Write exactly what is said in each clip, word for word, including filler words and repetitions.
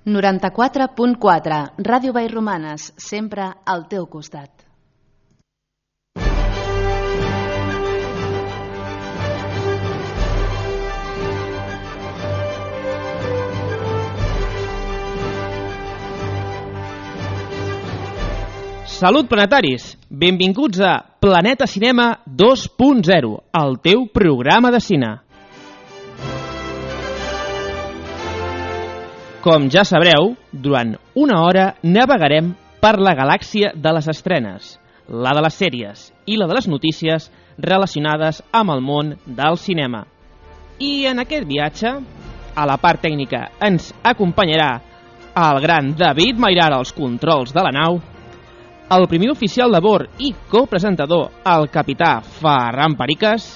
noranta-quatre punt quatre, Ràdio Vallromanes, sempre al teu costat. Salut, planetaris! Benvinguts a Planeta Cinema dos punt zero, el teu programa de cine. Com ja sabreu, durant una hora navegarem per la galàxia de les estrenes, la de les sèries i la de les notícies relacionades amb el món del cinema. I en aquest viatge, a la part tècnica ens acompanyarà el gran David Mairar als controls de la nau, el primer oficial de bord i copresentador, el capità Ferran Periques,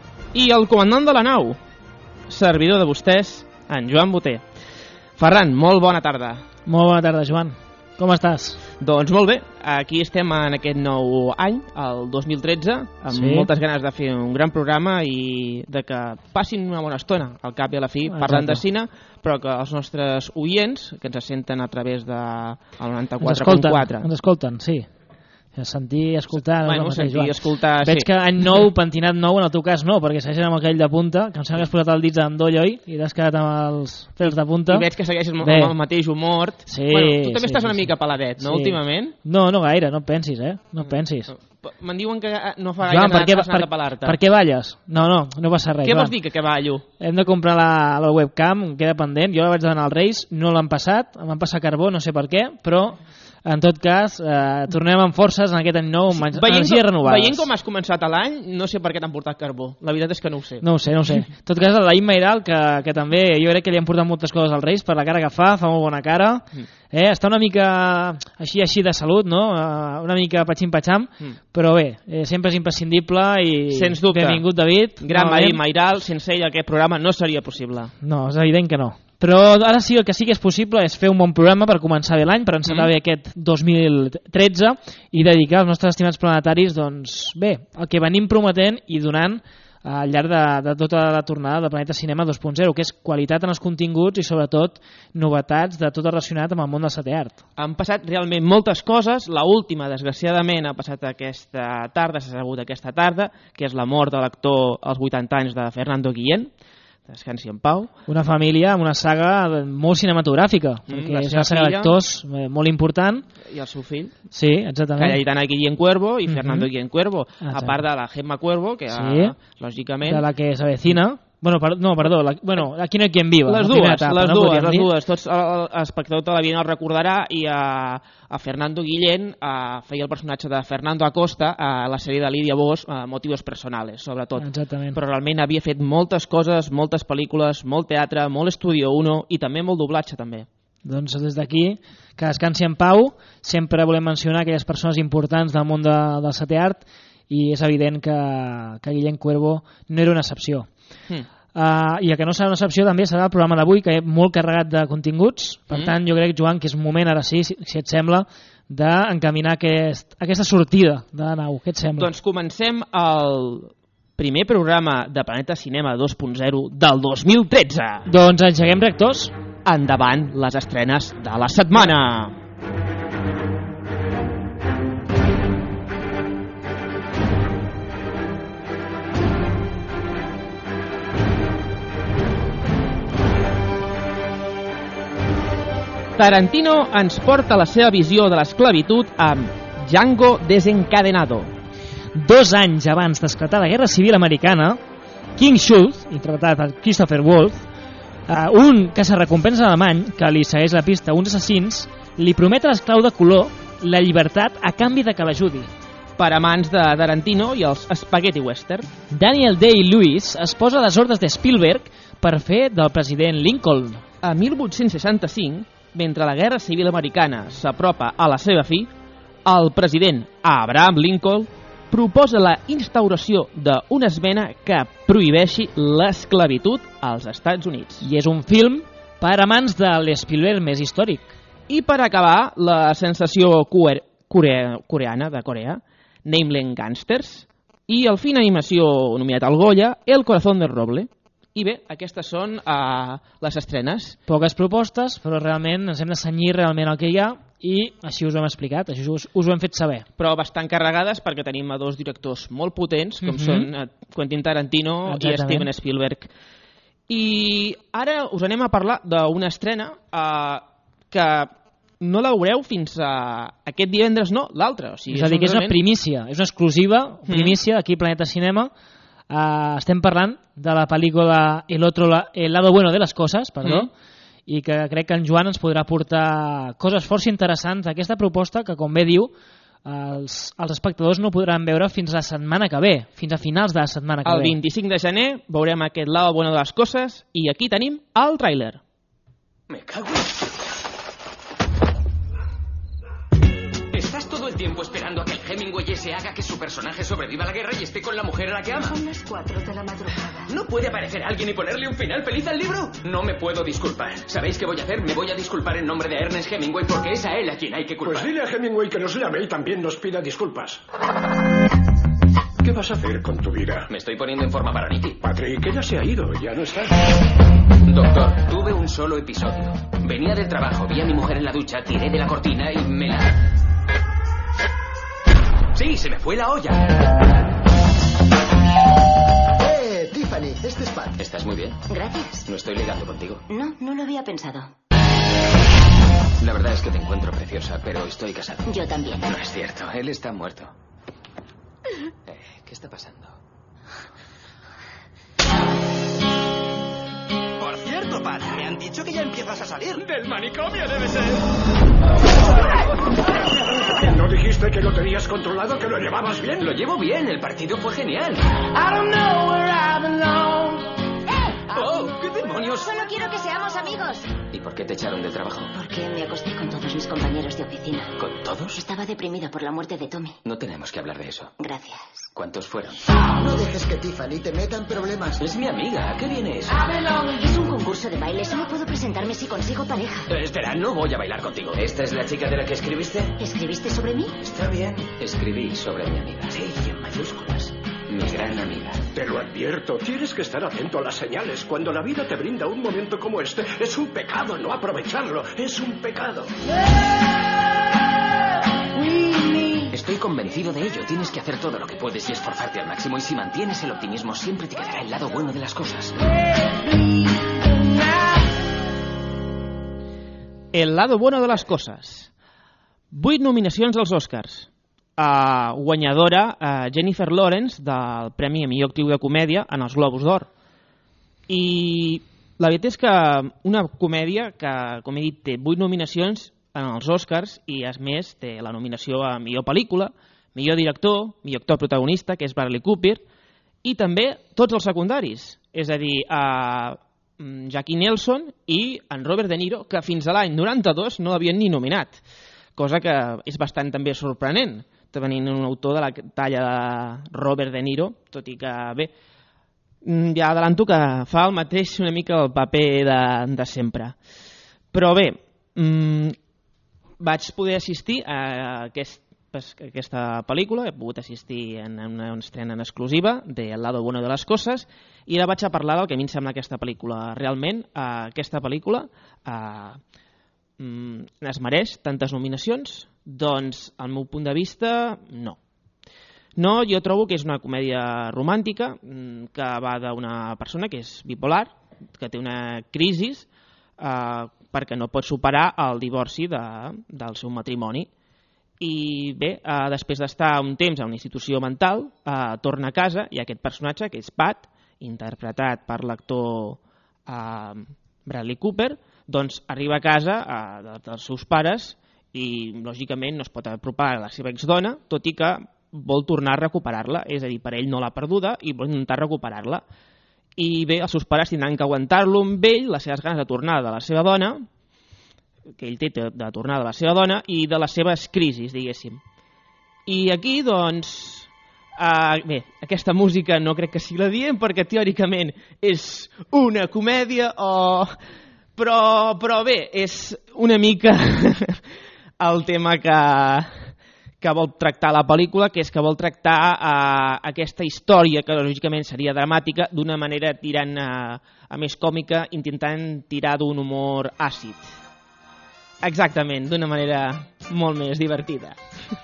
i el comandant de la nau, servidor de vostès, en Joan Boter. Ferran, molt bona tarda. Molt bona tarda, Joan. Com estàs? Doncs molt bé, aquí estem en aquest nou any, el dos mil tretze, amb sí. moltes ganes de fer un gran programa i de que passin una bona estona, al cap i a la fi, Exacte. parlant de cine, però que els nostres oients, que ens senten a través de el noranta-quatre punt quatre... Ens escolten, sí. Sentir i escoltar... Bueno, no mateix, sentir i escoltar, Veig sí. que any nou, pentinat nou, en el teu cas no, perquè segueixes amb aquell de punta, que em sembla que has posat el dit amb doll, oi? I t'has quedat amb els pèls de punta. I veig que segueixes amb el mateix humor. Sí, bueno, tu també sí, estàs sí, una mica sí. paladet, no, sí. últimament? No, no gaire, no pensis, eh? No pensis. Me'n diuen que no fa gaire Joan, per què, has anat per, a pelar-te. per què balles? No, no, no passa res. Què Joan. vols dir que què ballo? Hem de comprar la, la webcam, em queda pendent. Jo la vaig demanar als Reis, no l'han passat, em van passar carbó, no sé per què, però... En tot cas, eh, tornem amb forces en aquest any nou, amb sí, energies renovades. Veient com has començat l'any, no sé per què t'han portat carbó. La veritat és que no ho sé. No ho sé, no ho sé. En tot cas, l'Aim Mairal, que, que també jo crec que li han portat moltes coses als Reis per la cara que fa, fa molt bona cara. Mm. Eh, està una mica així així de salut, no? Uh, una mica patxim-patxam, mm. però bé, eh, sempre és imprescindible i sens dubte. Benvingut, David. Gran no, Aim Mairal, sense ell aquest programa no seria possible. No, és evident que no. Però ara sí, el que sí que és possible és fer un bon programa per començar bé l'any, per encetar mm. bé aquest dos mil tretze i dedicar als nostres estimats planetaris, doncs bé, el que venim prometent i donant al llarg de, de tota la tornada de Planeta Cinema dos punt zero, que és qualitat en els continguts i sobretot novetats de tot relacionat amb el món del setè art. Han passat realment moltes coses, la última desgraciadament ha passat aquesta tarda, s'ha sabut aquesta tarda, que és la mort de l'actor als vuitanta anys de Fernando Guillén. Descansi en pau. Una família amb una saga molt cinematogràfica, mm, perquè és una saga d'actors molt important. I el seu fill. Sí, exactament. Cayetana Guillén Cuervo i mm -hmm. Fernando Guillén Cuervo, Exacte. a part de la Gemma Cuervo, que sí. ha, lògicament... De la que s'avecina. Bueno, per, no, perdó, la, bueno, aquí no hi ha quien viva. Les dues, etapa, les no? dues, les dues. Tots l'espectador de la vida el recordarà i a, a Fernando Guillén a, feia el personatge de Fernando Acosta a la sèrie de Lídia Bosch, a Motivos Personales, sobretot. Exactament. Però realment havia fet moltes coses, moltes pel·lícules, molt teatre, molt Estudio uno i també molt doblatge, també. Doncs des d'aquí, que descansi en pau, sempre volem mencionar aquelles persones importants del món de, del setè art i és evident que, que Guillén Cuervo no era una excepció. Hmm. Uh, i el que no serà una excepció també serà el programa d'avui, que és molt carregat de continguts. Per mm. tant, jo crec, Joan, que és un moment ara sí, si, si et sembla, d'encaminar aquest, aquesta sortida de la nau. Què et sembla? Doncs comencem el primer programa de Planeta Cinema dos punt zero del dos mil tretze. Doncs engeguem reactors. Endavant les estrenes de la setmana. Tarantino ens porta la seva visió de l'esclavitud amb Django Desencadenado. Dos anys abans d'esclatar la Guerra Civil Americana, King Schultz, interpretat per Christopher Wolf, uh, un caçarrecompensa alemany que li segueix la pista a uns assassins, li promet a l'esclau de color la llibertat a canvi de que l'ajudi. Per amants de Tarantino i els spaghetti western. Daniel Day-Lewis es posa a les ordres de Spielberg per fer del president Lincoln. A mil vuit-cents seixanta-cinc, mentre la Guerra Civil Americana s'apropa a la seva fi, el president Abraham Lincoln proposa la instauració d'una esmena que prohibeixi l'esclavitud als Estats Units. I és un film per amants de l'Spielberg més històric. I per acabar, la sensació core core coreana de Corea, Nameland Gangsters, i el film d'animació nominat al Goya, El corazón del roble. I bé, aquestes són uh, les estrenes. Poques propostes, però realment ens hem de cenyir realment el que hi ha i així us ho hem explicat, així us, us ho hem fet saber. Però bastant carregades perquè tenim a dos directors molt potents, com mm-hmm. són uh, Quentin Tarantino Exactament. I Steven Spielberg. I ara us anem a parlar d'una estrena uh, que no la veureu fins a aquest divendres, no, l'altre. O sigui, és a dir, que és una primícia, és una exclusiva, primícia d'aquí Planeta Cinema. Uh, estem parlant de la pel·lícula El, otro, El lado bueno de las cosas, perdó, mm. i que crec que en Joan ens podrà portar coses força interessants d'aquesta proposta que, com bé diu, els, els espectadors no podran veure fins la setmana que ve, fins a finals de la setmana que el ve. El vint-i-cinc de gener veurem aquest lado bueno de las cosas i aquí tenim el tràiler. Me cago en... ¿Estás todo el tiempo esperando a que el Hemingway ese haga que su personaje sobreviva a la guerra y esté con la mujer a la que ama? Son las cuatro de la madrugada. ¿No puede aparecer alguien y ponerle un final feliz al libro? No me puedo disculpar. ¿Sabéis qué voy a hacer? Me voy a disculpar en nombre de Ernest Hemingway porque es a él a quien hay que culpar. Pues dile a Hemingway que nos llame y también nos pida disculpas. ¿Qué vas a hacer con tu vida? Me estoy poniendo en forma para Nicky. Patrick, ella se ha ido, ya no está. Doctor, tuve un solo episodio. Venía del trabajo, vi a mi mujer en la ducha, tiré de la cortina y me la... Sí, se me fue la olla. ¡Eh, Tiffany! Este es Pat. ¿Estás muy bien? Gracias. No estoy ligando contigo. No, no lo había pensado. La verdad es que te encuentro preciosa, pero estoy casado. Yo también. No es cierto, él está muerto. Eh, ¿Qué está pasando? Por cierto, Pat, me han dicho que ya empiezas a salir. ¡Del manicomio debe ser! ¿No dijiste que lo tenías controlado, que lo llevabas bien? Lo llevo bien, el partido fue genial. ¡Oh, qué demonios! Solo quiero que seamos amigos. ¿Y por qué te echaron del trabajo? Porque me acosté con todos mis compañeros de oficina. ¿Con todos? Estaba deprimida por la muerte de Tommy. No tenemos que hablar de eso. Gracias. ¿Cuántos fueron? No dejes que Tiffany te meta en problemas. Es mi amiga, ¿a qué viene eso? Es un concurso de baile, solo puedo presentarme si consigo pareja. Eh, espera, no voy a bailar contigo. ¿Esta es la chica de la que escribiste? ¿Escribiste sobre mí? Está bien. Escribí sobre mi amiga. Sí, en mayúsculas. Mi gran amiga. Te lo advierto, tienes que estar atento a las señales. Cuando la vida te brinda un momento como este, es un pecado no aprovecharlo. Es un pecado. Estoy convencido de ello. Tienes que hacer todo lo que puedes y esforzarte al máximo. Y si mantienes el optimismo, siempre te quedará el lado bueno de las cosas. El lado bueno de les coses. Vuit nominacions als Oscars. Uh, guanyadora uh, Jennifer Lawrence del Premi a Millor Actriu de Comèdia en els Globus d'Or. I la veritat és que una comèdia que, com he dit, té vuit nominacions en els Oscars i, a més, té la nominació a Millor Pel·lícula, Millor Director, Millor Actor Protagonista, que és Bradley Cooper, i també tots els secundaris, és a dir, a Jackie Nelson i en Robert De Niro, que fins a l'any noranta-dos no l'havien ni nominat, cosa que és bastant també sorprenent, tenint un autor de la talla de Robert De Niro, tot i que, bé, ja adelanto que fa el mateix una mica el paper de, de sempre. Però bé, mmm, vaig poder assistir a, aquest, a aquesta pel·lícula, he pogut assistir en una, una estrena en exclusiva de El lado bueno de las cosas, i ara vaig a parlar del que a mi em sembla aquesta pel·lícula. Realment, aquesta pel·lícula eh, es mereix tantes nominacions? Doncs, al meu punt de vista, no. No, jo trobo que és una comèdia romàntica que va d'una persona que és bipolar, que té una crisi eh, perquè no pot superar el divorci de, del seu matrimoni. I bé, eh, després d'estar un temps a una institució mental, eh, torna a casa i aquest personatge, que és Pat, interpretat per l'actor eh, Bradley Cooper, doncs arriba a casa eh, dels seus pares i lògicament no es pot apropar a la seva exdona, tot i que vol tornar a recuperar-la, és a dir, per ell no l'ha perduda i vol intentar recuperar-la. I bé, els seus pares tindran que aguantar-lo amb ell, les seves ganes de tornar de la seva dona, que ell té de tornar de la seva dona, i de les seves crisis, diguéssim. I aquí, doncs, eh, bé, aquesta música no crec que sigui la dient, perquè teòricament és una comèdia, o... però, però bé, és una mica... el tema que, que vol tractar la pel·lícula, que és que vol tractar uh, aquesta història, que lògicament seria dramàtica, d'una manera tirant uh, a més còmica, intentant tirar d'un humor àcid. Exactament, d'una manera molt més divertida.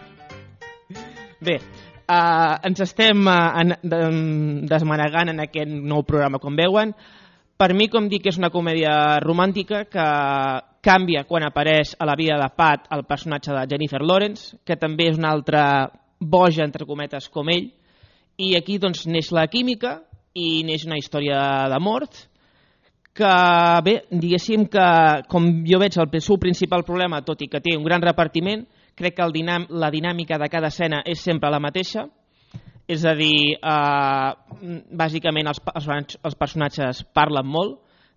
Bé, uh, ens estem uh, en, de, desmanegant en aquest nou programa, com veuen. Per mi, com dic, és una comèdia romàntica que canvia quan apareix a la vida de Pat el personatge de Jennifer Lawrence, que també és una altra boja, entre cometes, com ell, i aquí doncs neix la química i neix una història d'amor que, bé, diguéssim que, com jo veig el seu principal problema, tot i que té un gran repartiment, crec que el dinàm la dinàmica de cada escena és sempre la mateixa. És a dir, eh, bàsicament els, els personatges parlen molt,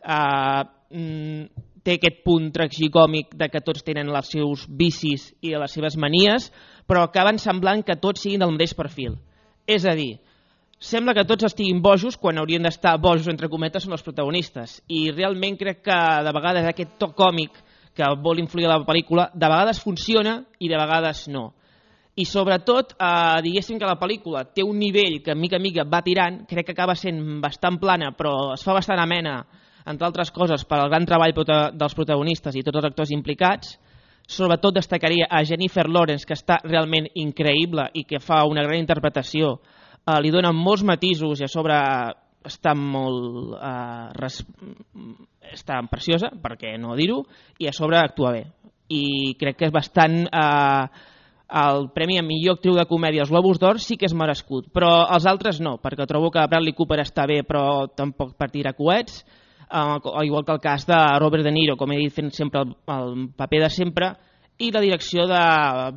eh, té aquest punt tragicòmic de que tots tenen els seus vicis i les seves manies, però acaben semblant que tots siguin del mateix perfil. És a dir, sembla que tots estiguin bojos quan haurien d'estar bojos, entre cometes, són els protagonistes. I realment crec que de vegades aquest toc còmic que vol influir a la pel·lícula, de vegades funciona i de vegades no. I sobretot, eh, diguéssim que la pel·lícula té un nivell que mica en mica va tirant, crec que acaba sent bastant plana, però es fa bastant amena, entre altres coses, per al gran treball prota dels protagonistes i tots els actors implicats. Sobretot destacaria a Jennifer Lawrence, que està realment increïble i que fa una gran interpretació. Eh, li donen molts matisos i a sobre està molt eh, res... està preciosa, per què no dir-ho, i a sobre actua bé. I crec que és bastant... Eh, el premi a millor actriu de comèdia als Globus d'Or sí que és merescut, però els altres no, perquè trobo que Bradley Cooper està bé, però tampoc per tirar coets, eh, igual que el cas de Robert De Niro, com he dit, fent sempre el, el paper de sempre, i la direcció de,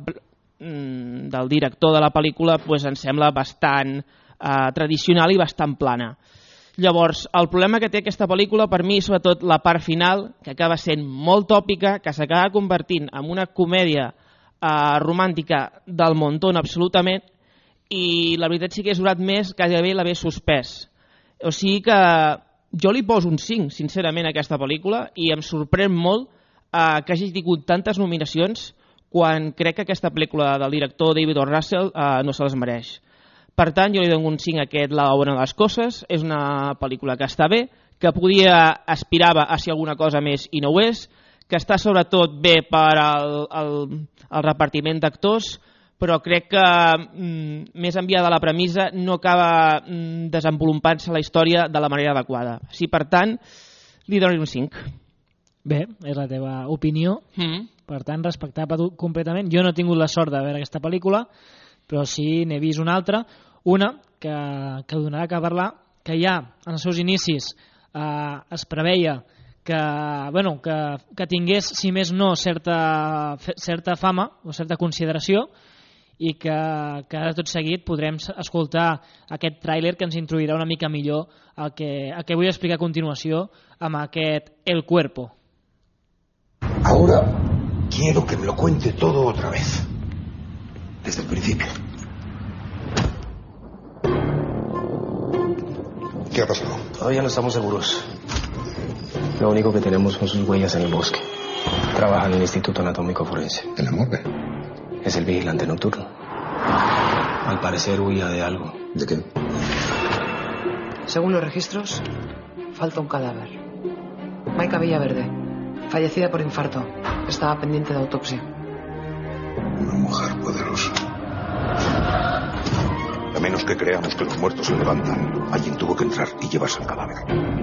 del director de la pel·lícula pues, em sembla bastant eh, tradicional i bastant plana. Llavors, el problema que té aquesta pel·lícula per mi és sobretot la part final, que acaba sent molt tòpica, que s'acaba convertint en una comèdia Uh, romàntica del montón absolutament, i la veritat sí que és durat més, gairebé l'haver suspès. O sigui que jo li poso un cinc, sincerament, a aquesta pel·lícula, i em sorprèn molt uh, que hagi tingut tantes nominacions quan crec que aquesta pel·lícula del director David O. Russell uh, no se les mereix. Per tant, jo li dono un cinc a aquest La bona de les coses. És una pel·lícula que està bé, que podia aspirava a ser alguna cosa més i no ho és, que està sobretot bé per al, al, al repartiment d'actors, però crec que mm, més enllà de la premissa no acaba mm, desenvolupant-se la història de la manera adequada. Sí, per tant, li dono un cinc. Bé, és la teva opinió, mm. per tant, respectable completament. Jo no he tingut la sort de veure aquesta pel·lícula, però sí n'he vist una altra, una que, que donarà que parlar, que ja en els seus inicis eh, es preveia que, bueno, que, que tingués, si més no, certa, certa fama o certa consideració, i que, que ara tot seguit podrem escoltar aquest tràiler que ens introduirà una mica millor el que, el que vull explicar a continuació amb aquest El Cuerpo. Ahora quiero que me lo cuente todo otra vez, desde el principio. ¿Qué ha pasado? Todavía no estamos seguros. Lo único que tenemos son sus huellas en el bosque. Trabaja en el Instituto Anatómico Forense. ¿En la morgue? Es el vigilante nocturno. Al parecer huía de algo. ¿De qué? Según los registros, falta un cadáver. Maika Villaverde, fallecida por infarto. Estaba pendiente de autopsia. Una mujer poderosa. A menos que creamos que los muertos se levantan, alguien tuvo que entrar y llevarse el cadáver.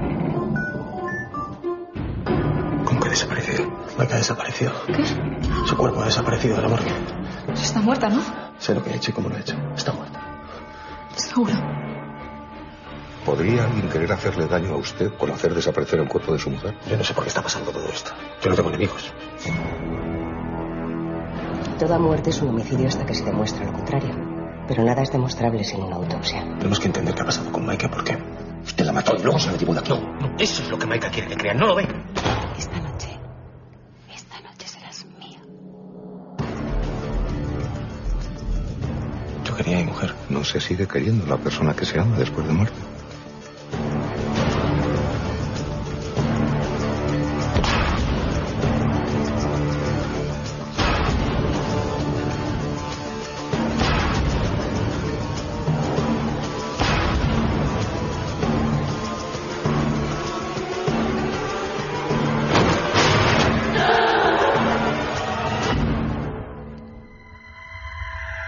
¿Cómo que desaparecido? Maika ha desaparecido. ¿Qué? Su cuerpo ha desaparecido de la morgue. Está muerta, ¿no? Sé lo que he hecho y cómo lo he hecho. Está muerta. ¿Seguro? ¿Podría alguien querer hacerle daño a usted por hacer desaparecer el cuerpo de su mujer? Yo no sé por qué está pasando todo esto. Yo no tengo enemigos. Toda muerte es un homicidio hasta que se demuestra lo contrario. Pero nada es demostrable sin una autopsia. Tenemos que entender qué ha pasado con Maika. ¿Por qué? Usted la mató y luego se la llevó de aquí. No, no, eso es lo que Maika quiere que crean. ¿No lo ve? Esta noche, esta noche serás mía. Yo quería a mi mujer. No se sigue queriendo la persona que se ama después de muerta.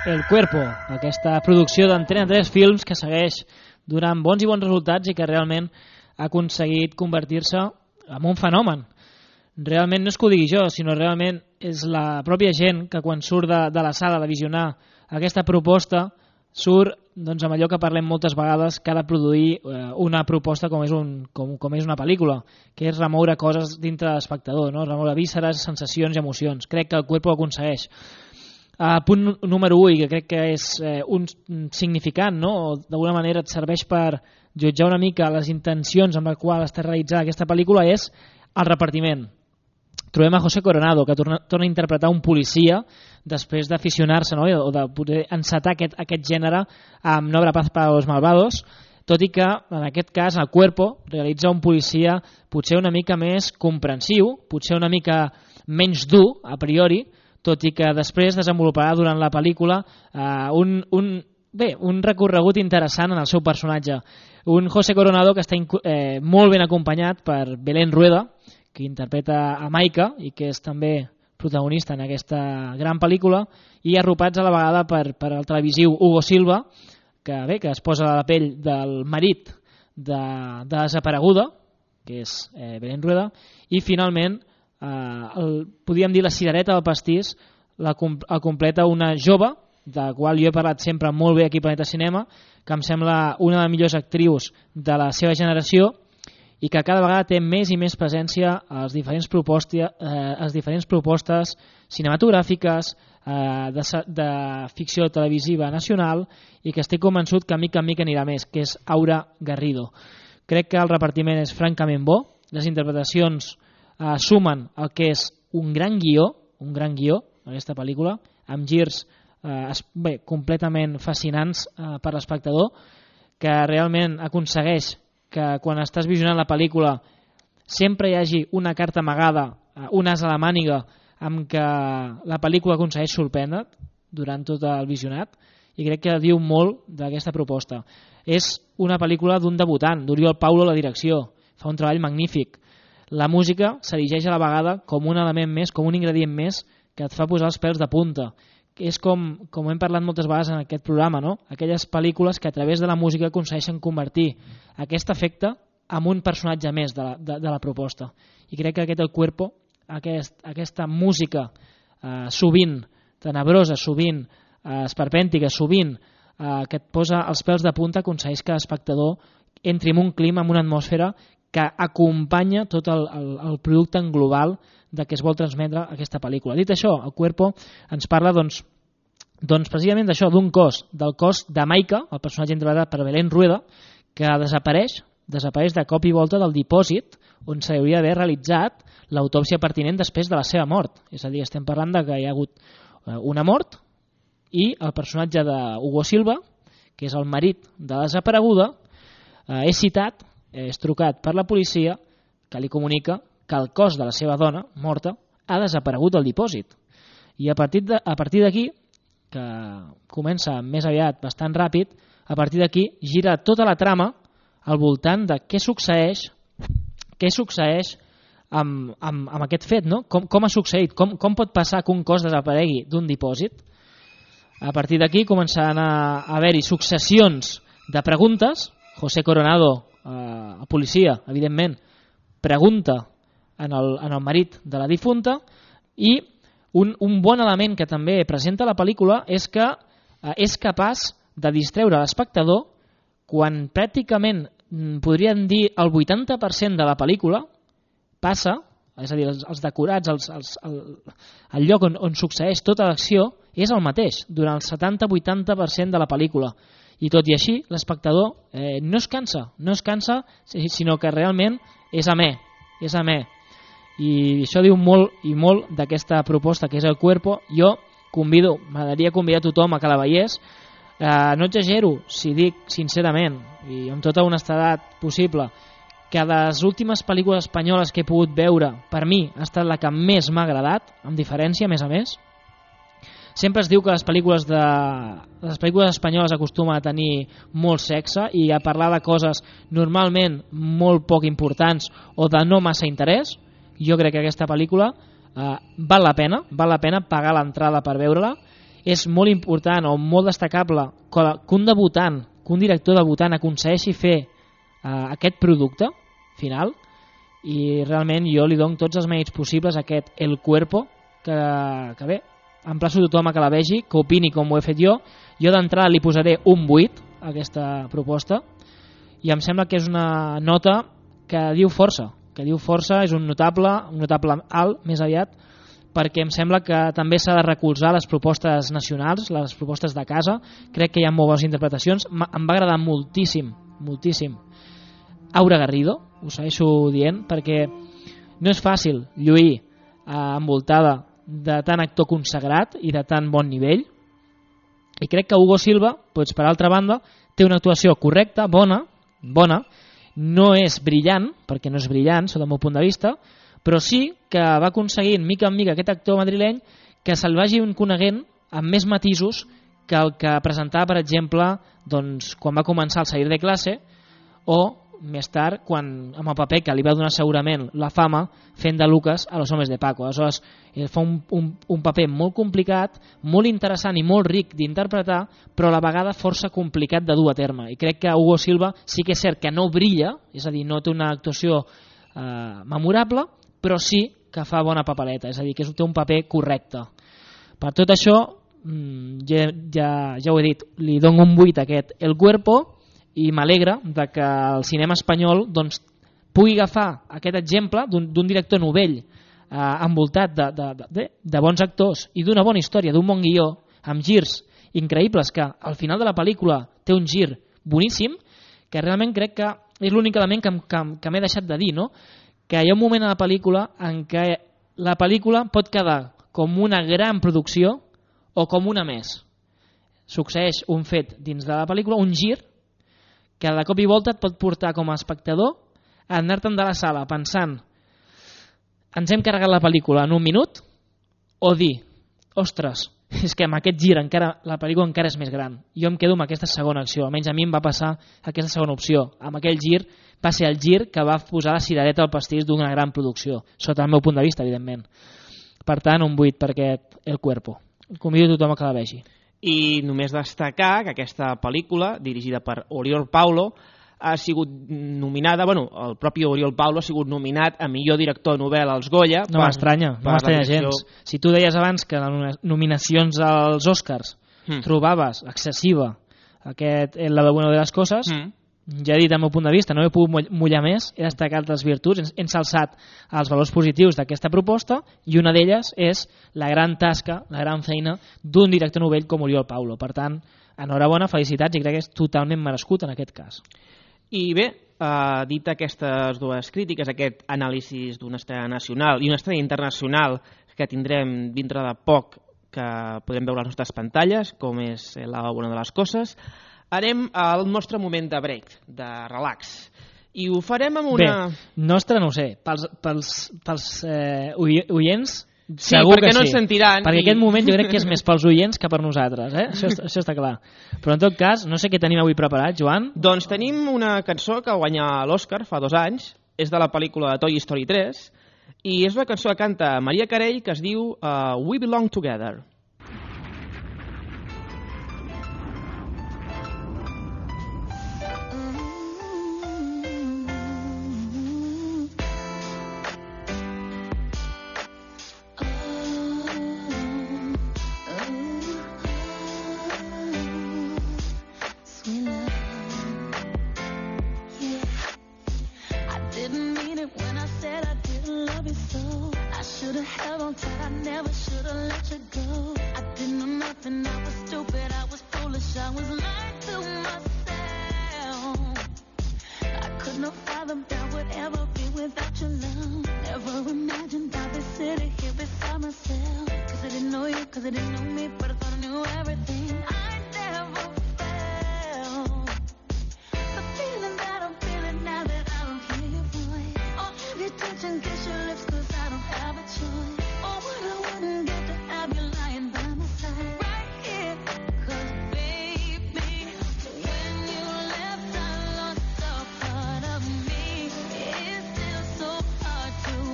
El Cuerpo, aquesta producció d'Antena tres Films que segueix donant bons i bons resultats i que realment ha aconseguit convertir-se en un fenomen. Realment no és que ho digui jo, sinó realment és la pròpia gent que quan surt de, de la sala de visionar aquesta proposta surt doncs, amb allò que parlem moltes vegades, que ha de produir eh, una proposta com és, un, com, com és una pel·lícula, que és remoure coses dintre de l'espectador, no? Remoure vísceres, sensacions i emocions. Crec que el Cuerpo ho aconsegueix. Uh, punt número u, i que crec que és eh, un significant, no? O d'alguna manera et serveix per jutjar una mica les intencions amb les quals està realitzada aquesta pel·lícula, és el repartiment. Trobem a José Coronado, que torna, torna a interpretar un policia després d'aficionar-se, no? O de poder encetar aquest, aquest gènere amb No habrá paz para los malvados, tot i que en aquest cas el Cuerpo realitza un policia potser una mica més comprensiu, potser una mica menys dur a priori, tot i que després desenvoluparà durant la pel·lícula eh, un, un, bé, un recorregut interessant en el seu personatge. Un José Coronado que està eh, molt ben acompanyat per Belén Rueda, que interpreta a Maika i que és també protagonista en aquesta gran pel·lícula, i arropats a la vegada per, per el televisiu Hugo Silva, que, bé, que es posa a la pell del marit de, de desapareguda, que és eh, Belén Rueda, i finalment Uh, el, podríem dir la cirereta del pastís la, el completa una jove de la qual jo he parlat sempre molt bé aquí a Planeta Cinema, que em sembla una de les millors actrius de la seva generació i que cada vegada té més i més presència a les diferents, propostes, eh, a les diferents propostes cinematogràfiques eh, de, de ficció televisiva nacional, i que estic convençut que mica en mica anirà més, que és Aura Garrido. Crec que el repartiment és francament bo, les interpretacions Uh, sumen el que és un gran guió, un gran guió, aquesta pel·lícula, amb girs uh, bé, completament fascinants uh, per l'espectador, que realment aconsegueix que quan estàs visionant la pel·lícula sempre hi hagi una carta amagada, uh, un as a la màniga, amb què la pel·lícula aconsegueix sorprendre durant tot el visionat, i crec que diu molt d'aquesta proposta. És una pel·lícula d'un debutant, d'Oriol Paulo a la direcció, fa un treball magnífic. La música s'erigeix a la vegada com un element més, com un ingredient més que et fa posar els pèls de punta. És com, com hem parlat moltes vegades en aquest programa, no? Aquelles pel·lícules que a través de la música aconsegueixen convertir aquest efecte en un personatge més de la, de, de la proposta. I crec que aquest El Cuerpo, aquest, aquesta música eh, sovint tenebrosa, sovint eh, esperpèntica, sovint eh, que et posa els pèls de punta, aconsegueix que l'espectador entri en un clima, en una atmosfera que acompanya tot el, el, el producte en global de què es vol transmetre aquesta pel·lícula. Dit això, El Cuerpo ens parla doncs, doncs precisament d'això, d'un cos, del cos de Maika, el personatge interpretat per Belén Rueda, que desapareix, desapareix de cop i volta del dipòsit on s'hauria d'haver realitzat l'autòpsia pertinent després de la seva mort. És a dir, estem parlant de que hi ha hagut una mort i el personatge d'Hugo Silva, que és el marit de la desapareguda, eh, és citat, és trucat per la policia, que li comunica que el cos de la seva dona, morta, ha desaparegut del dipòsit. I a partir de, a partir d'aquí, que comença més aviat bastant ràpid, a partir d'aquí gira tota la trama al voltant de què succeeix, què succeeix amb, amb, amb aquest fet, no? Com, com ha succeït, com, com pot passar que un cos desaparegui d'un dipòsit. A partir d'aquí començaran a haver-hi successions de preguntes. José Coronado, el policia, evidentment, pregunta en el, en el marit de la difunta, i un, un bon element que també presenta la pel·lícula és que eh, és capaç de distreure l'espectador quan pràcticament podríem dir el vuitanta per cent de la pel·lícula passa, és a dir, els, els decorats, els, els, el, el lloc on, on succeeix tota l'acció és el mateix durant el setanta a vuitanta per cent de la pel·lícula. I tot i així, l'espectador eh, no es cansa, no es cansa, sinó que realment és amè, és amè. I això diu molt i molt d'aquesta proposta que és El Cuerpo. Jo convido, m'agradaria convidar a tothom a que la veiés. Eh, no exagero si dic sincerament, i amb tota honestedat possible, que de les últimes pel·lícules espanyoles que he pogut veure, per mi ha estat la que més m'ha agradat, amb diferència, a més a més. Sempre es diu que les pel·lícules, de, les pel·lícules espanyoles acostumen a tenir molt sexe i a parlar de coses normalment molt poc importants o de no massa interès. Jo crec que aquesta pel·lícula eh, val la pena, val la pena pagar l'entrada per veure-la, és molt important o molt destacable que un debutant, que un director debutant aconsegueixi fer uh, aquest producte final, i realment jo li dono tots els mèrits possibles a aquest El Cuerpo, que, que bé, emplaço tothom a que la vegi, que opini com ho he fet jo. Jo d'entrada li posaré un vuit a aquesta proposta, i em sembla que és una nota que diu força, que diu força, és un notable, un notable alt, més aviat, perquè em sembla que també s'ha de recolzar les propostes nacionals, les propostes de casa. Crec que hi ha molt bones interpretacions. Em va agradar moltíssim, moltíssim Aura Garrido, ho segueixo dient, perquè no és fàcil lluir eh, envoltada de tant actor consagrat i de tan bon nivell, i crec que Hugo Silva, doncs, per altra banda, té una actuació correcta, bona, bona, no és brillant, perquè no és brillant, sota el meu punt de vista, però sí que va aconseguint, mica en mica, aquest actor madrileny, que se'l vagi coneguent amb més matisos que el que presentava, per exemple, doncs, quan va començar el Salir de classe, o més tard, quan, amb el paper que li va donar segurament la fama, fent de Lucas a Los Hombres de Paco. Aleshores, ell fa un, un, un paper molt complicat, molt interessant i molt ric d'interpretar, però a la vegada força complicat de dur a terme. I crec que Hugo Silva sí que és cert que no brilla, és a dir, no té una actuació eh, memorable, però sí que fa bona papeleta, és a dir, que té un paper correcte. Per tot això, ja, ja, ja ho he dit, li dono un vuit a aquest El Cuerpo, i m'alegra de que el cinema espanyol doncs, pugui agafar aquest exemple d'un director novell eh, envoltat de, de, de, de bons actors i d'una bona història, d'un bon guió, amb girs increïbles, que al final de la pel·lícula té un gir boníssim, que realment crec que és l'únic element que, que, que m'he deixat de dir, no? Que hi ha un moment a la pel·lícula en què la pel·lícula pot quedar com una gran producció o com una més. Succeeix un fet dins de la pel·lícula, un gir, que de cop i volta et pot portar com a espectador a anar-te'n de la sala pensant ens hem carregat la pel·lícula en un minut, o dir, ostres, és que amb aquest gir encara, la pel·lícula encara és més gran. Jo em quedo amb aquesta segona acció, almenys a mi em va passar aquesta segona opció. Amb aquell gir va ser el gir que va posar la cirereta al pastís d'una gran producció, sota el meu punt de vista, evidentment. Per tant, un vuit per aquest El Cuerpo. Convido a tothom a que la vegi. I només destacar que aquesta pel·lícula, dirigida per Oriol Paulo, ha sigut nominada, bueno, el propi Oriol Paulo ha sigut nominat a millor director de novel·la als Goya. No m'estranya, no m'estranya gens. Si tu deies abans que les nominacions als Oscars mm. trobaves excessiva aquest, el lado bueno de les coses, mm. ja he dit, del meu punt de vista, no he pogut mullar més, he destacat les virtuts, he ensalçat els valors positius d'aquesta proposta, i una d'elles és la gran tasca, la gran feina d'un director novell com Oriol Paulo. Per tant, enhorabona, felicitats, i crec que és totalment merescut en aquest cas. I bé, eh, dit aquestes dues crítiques, aquest anàlisi d'una estrella nacional i una estrella internacional que tindrem dintre de poc, que podrem veure a les nostres pantalles, com és la bona de les coses, anem al nostre moment de break, de relax. I ho farem amb una... Bé, nostre no ho sé, pels, pels, pels eh, oients sí, segur perquè que no sí. ens sentiran. Perquè I... aquest moment jo crec que és més pels oients que per nosaltres, eh? Això, això està clar. Però en tot cas, no sé què tenim avui preparat, Joan. Doncs tenim una cançó que guanya l'Oscar fa dos anys, és de la pel·lícula de Toy Story tres, i és una cançó que canta Maria Carey que es diu uh, We Belong Together.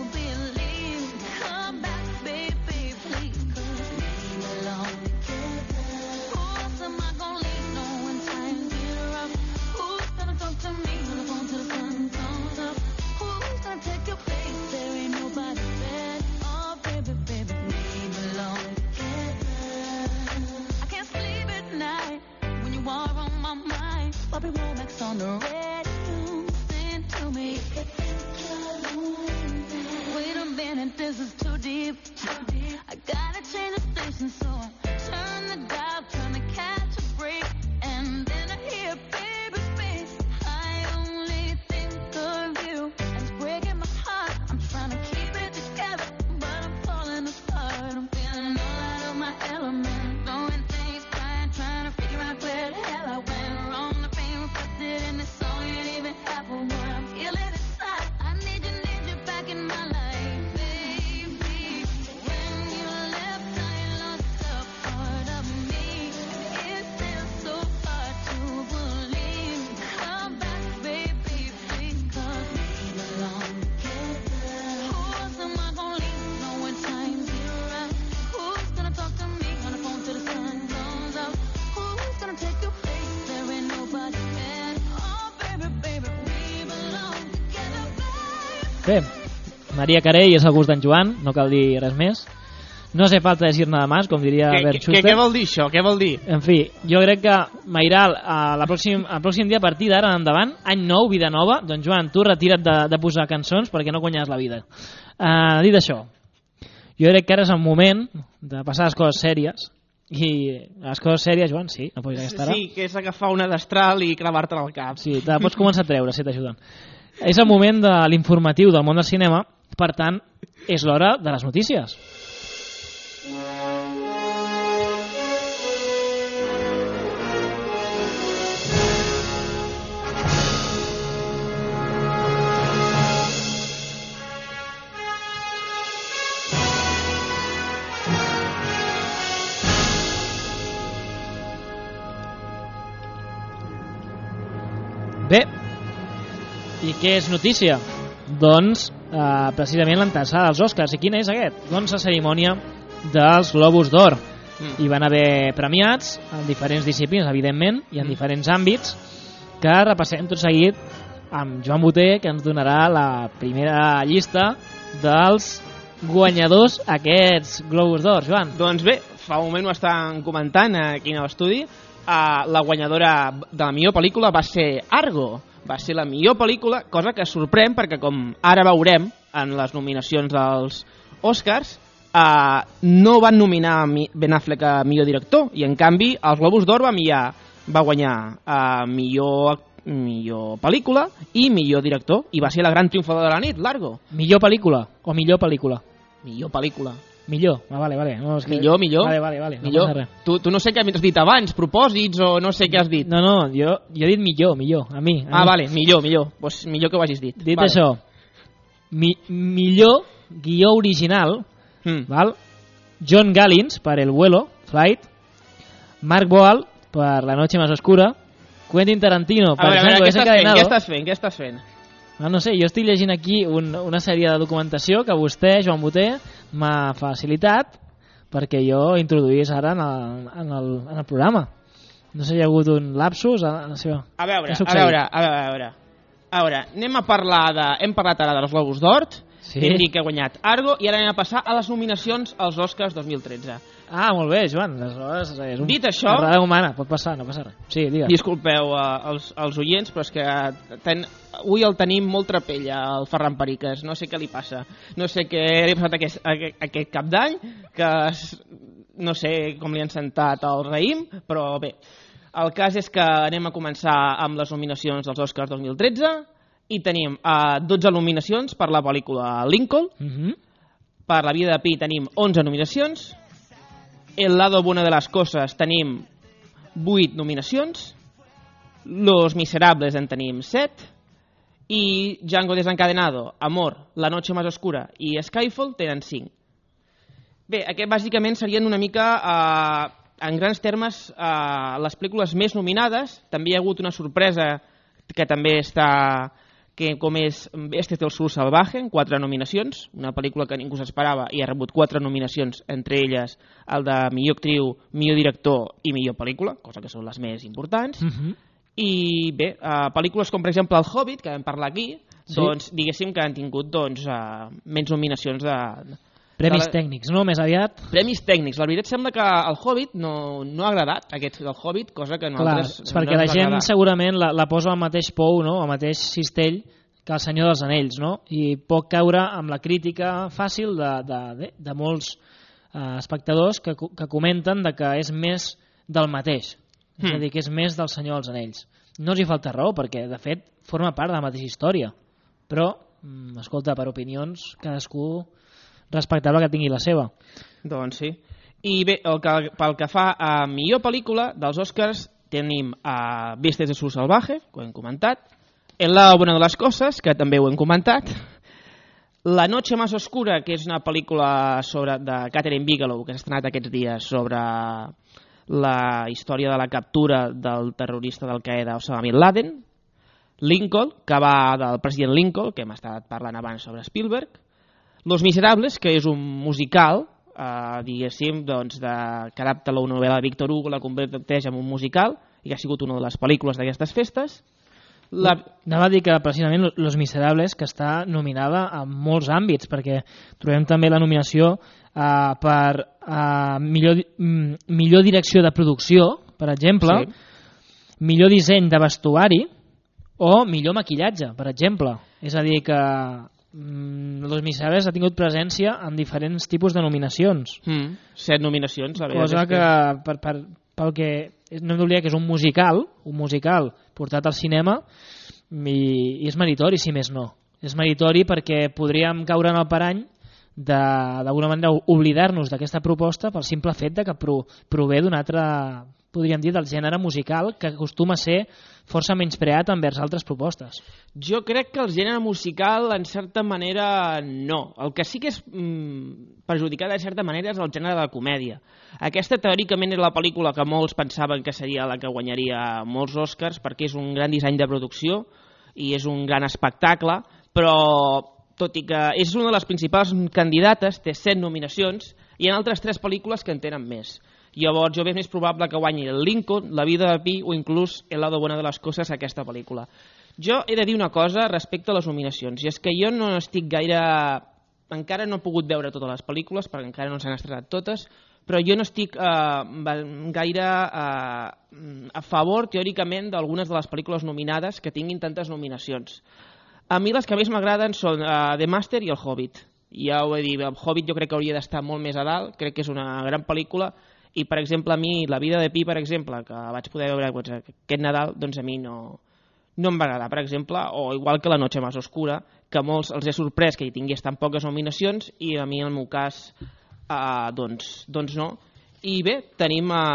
Together. be Womack's on the radio. Sing to me. Wait a minute, this is too deep. I gotta change the station, so I turn the dial, trying to catch a break, and then I hear baby's face. I only think of you, and it's breaking my heart. I'm trying to keep it together, but I'm falling apart. I'm feeling all out of my element, throwing things, crying, trying to figure out where the hell I went wrong. The pain reflected in this song ain't even half of what I'm feeling inside. I need you, need you back in my life. Bé, Maria Carey és el gust d'en Joan, no cal dir res més. No hace falta decir nada más, com diria Bert Schuster. Què vol dir això? Què vol dir? En fi, jo crec que Mairal, el pròxim, el pròxim dia, a partir d'ara en endavant, any nou, vida nova, doncs Joan, tu retira't de, de posar cançons perquè no guanyaràs la vida. Uh, dit això, jo crec que ara és el moment de passar les coses sèries. I les coses sèries, Joan, sí, no pots aquesta hora. Sí, que és agafar una destral i clavar-te al cap. Sí, te la pots començar a treure, si t'ajuden. És el moment de l'informatiu del món del cinema, per tant, és l'hora de les notícies. Bé, i què és notícia? Doncs eh, precisament l'antesada dels Oscars. I quin és aquest? Doncs la cerimònia dels Globus d'Or. Mm. Hi van haver premiats en diferents disciplines, evidentment, i en mm. diferents àmbits, que repassem tot seguit amb Joan Boter, que ens donarà la primera llista dels guanyadors aquests Globus d'Or. Joan. Doncs bé, fa un moment ho estan comentant aquí a l'estudi. Uh, la guanyadora de la millor pel·lícula va ser Argo. Va ser la millor pel·lícula, cosa que sorprèn perquè, com ara veurem en les nominacions dels Oscars, uh, no van nominar Ben Affleck a millor director, i en canvi els Globus d'Or va, millar, va guanyar uh, millor, millor pel·lícula i millor director, i va ser la gran triomfadora de la nit, Largo. Millor pel·lícula o millor pel·lícula? Millor pel·lícula. Millor, ah, vale, vale. No, és que... Millor, millor. Vale, vale, vale. Millor. No tu, tu no sé què has dit abans, propòsits o no sé què has dit. No, no, jo, jo he dit millor, millor, a mi. A ah, mi. vale, millor, millor. Pues millor que ho hagis dit. Dit vale. això, mi, millor guió original, mm. val? John Gallins per El Vuelo, Flight, Mark Boal per La Noche Más Oscura, Quentin Tarantino per Django Desencadenado. Què estàs fent? Què estàs fent? No, no sé, jo estic llegint aquí un, una sèrie de documentació que vostè, Joan Boter, m'ha facilitat perquè jo introduís ara en el, en el, en el programa. No sé, hi ha hagut un lapsus? A, a, a veure, a veure, a veure, a veure. A veure, anem a parlar de... Hem parlat ara dels Globus d'Or, sí. Hem dit que ha guanyat Argo, i ara anem a passar a les nominacions als Oscars dos mil tretze. Ah, molt bé, Joan. Aleshores, és un... Dit això... Errada humana, pot passar, no passa res. Sí, digues. Disculpeu uh, els, els oients, però és que ten... avui el tenim molt trapell, el Ferran Periques. No sé què li passa. No sé què li ha passat aquest, aquest, aquest cap d'any, que no sé com li han sentat el raïm, però bé. El cas és que anem a començar amb les nominacions dels Oscars dos mil tretze i tenim uh, dotze nominacions per la pel·lícula Lincoln. Mm-hmm. Per La vida de Pi tenim onze nominacions. El lado bueno de las cosas tenim vuit nominacions. Los Miserables en tenim set. I Django Desencadenado, Amor, La noche más oscura i Skyfall tenen cinc. Bé, aquest bàsicament serien una mica, eh, en grans termes, eh, les pel·lícules més nominades. També hi ha hagut una sorpresa que també està... que com és Este es el sur salvaje, en quatre nominacions, una pel·lícula que ningú s'esperava i ha rebut quatre nominacions, entre elles el de millor actriu, millor director i millor pel·lícula, cosa que són les més importants. Uh-huh. I bé, uh, pel·lícules com per exemple El Hobbit, que vam parlar aquí, sí. Doncs diguéssim que han tingut doncs, uh, menys nominacions de, Premis la... tècnics, no? Més aviat? Premis tècnics. La veritat sembla que el Hobbit no, no ha agradat, aquest del Hobbit, cosa que a nosaltres... Clar, perquè no la gent agradar. Segurament la, la posa al mateix pou, no? Al mateix cistell que el Senyor dels Anells, no? I pot caure amb la crítica fàcil de, de, de, de molts eh, espectadors que, que comenten de que és més del mateix. Hmm. És a dir, que és més del Senyor dels Anells. No els hi falta raó, perquè de fet forma part de la mateixa història. Però, escolta, per opinions, cadascú respectable que tingui la seva. Doncs sí. I bé, el que, pel que fa a millor pel·lícula dels Oscars, tenim a Bestias de Sur Salvaje, que ho hem comentat, El lado bueno de las cosas, que també ho hem comentat, La noche más oscura, que és una pel·lícula sobre, de Catherine Bigelow, que s'ha estrenat aquests dies sobre la història de la captura del terrorista d'Al-Qaeda Osama Bin Laden, Lincoln, que va del president Lincoln, que hem estat parlant abans sobre Spielberg, Los Miserables, que és un musical, eh, diguéssim, doncs, de, que adapta la novel·la de Victor Hugo, la converteix en un musical, i que ha sigut una de les pel·lícules d'aquestes festes. La... Anava a dir que precisament Los Miserables, que està nominada en molts àmbits, perquè trobem també la nominació Uh, per uh, millor, mm, millor direcció de producció, per exemple, sí. Millor disseny de vestuari o millor maquillatge, per exemple. És a dir que mm, Los Miserables ha tingut presència en diferents tipus de nominacions. Mm, set nominacions, la veritat. Cosa que, que per, per, pel que no hem d'oblidar que és un musical, un musical portat al cinema i, i és meritori, si més no. És meritori perquè podríem caure en el parany d'alguna manera oblidar-nos d'aquesta proposta pel simple fet de que pro, prové d'un altre, podríem dir, del gènere musical que acostuma a ser força menyspreat envers altres propostes. Jo crec que el gènere musical en certa manera no. El que sí que és mm, perjudicat de certa manera és el gènere de la comèdia. Aquesta teòricament és la pel·lícula que molts pensaven que seria la que guanyaria molts Oscars perquè és un gran disseny de producció i és un gran espectacle, però tot i que és una de les principals candidates, té set nominacions, i hi ha altres tres pel·lícules que en tenen més. Llavors jo veig més probable que guanyi el Lincoln, La vida de Pi o inclús El lado bueno de las cosas, aquesta pel·lícula. Jo he de dir una cosa respecte a les nominacions, i és que jo no estic gaire... Encara no he pogut veure totes les pel·lícules, perquè encara no s'han estrenat totes, però jo no estic eh, gaire eh, a favor, teòricament, d'algunes de les pel·lícules nominades que tinguin tantes nominacions. A mi les que més m'agraden són uh, The Master i El Hobbit. Ja ho he dit, El Hobbit jo crec que hauria d'estar molt més a dalt, crec que és una gran pel·lícula, i per exemple a mi La vida de Pi, per exemple, que vaig poder veure doncs, aquest Nadal, doncs a mi no, no em va agradar, per exemple, o igual que La noche más oscura, que molts els he sorprès que hi tingués tan poques nominacions, i a mi en el meu cas uh, doncs, doncs no. I bé, tenim a,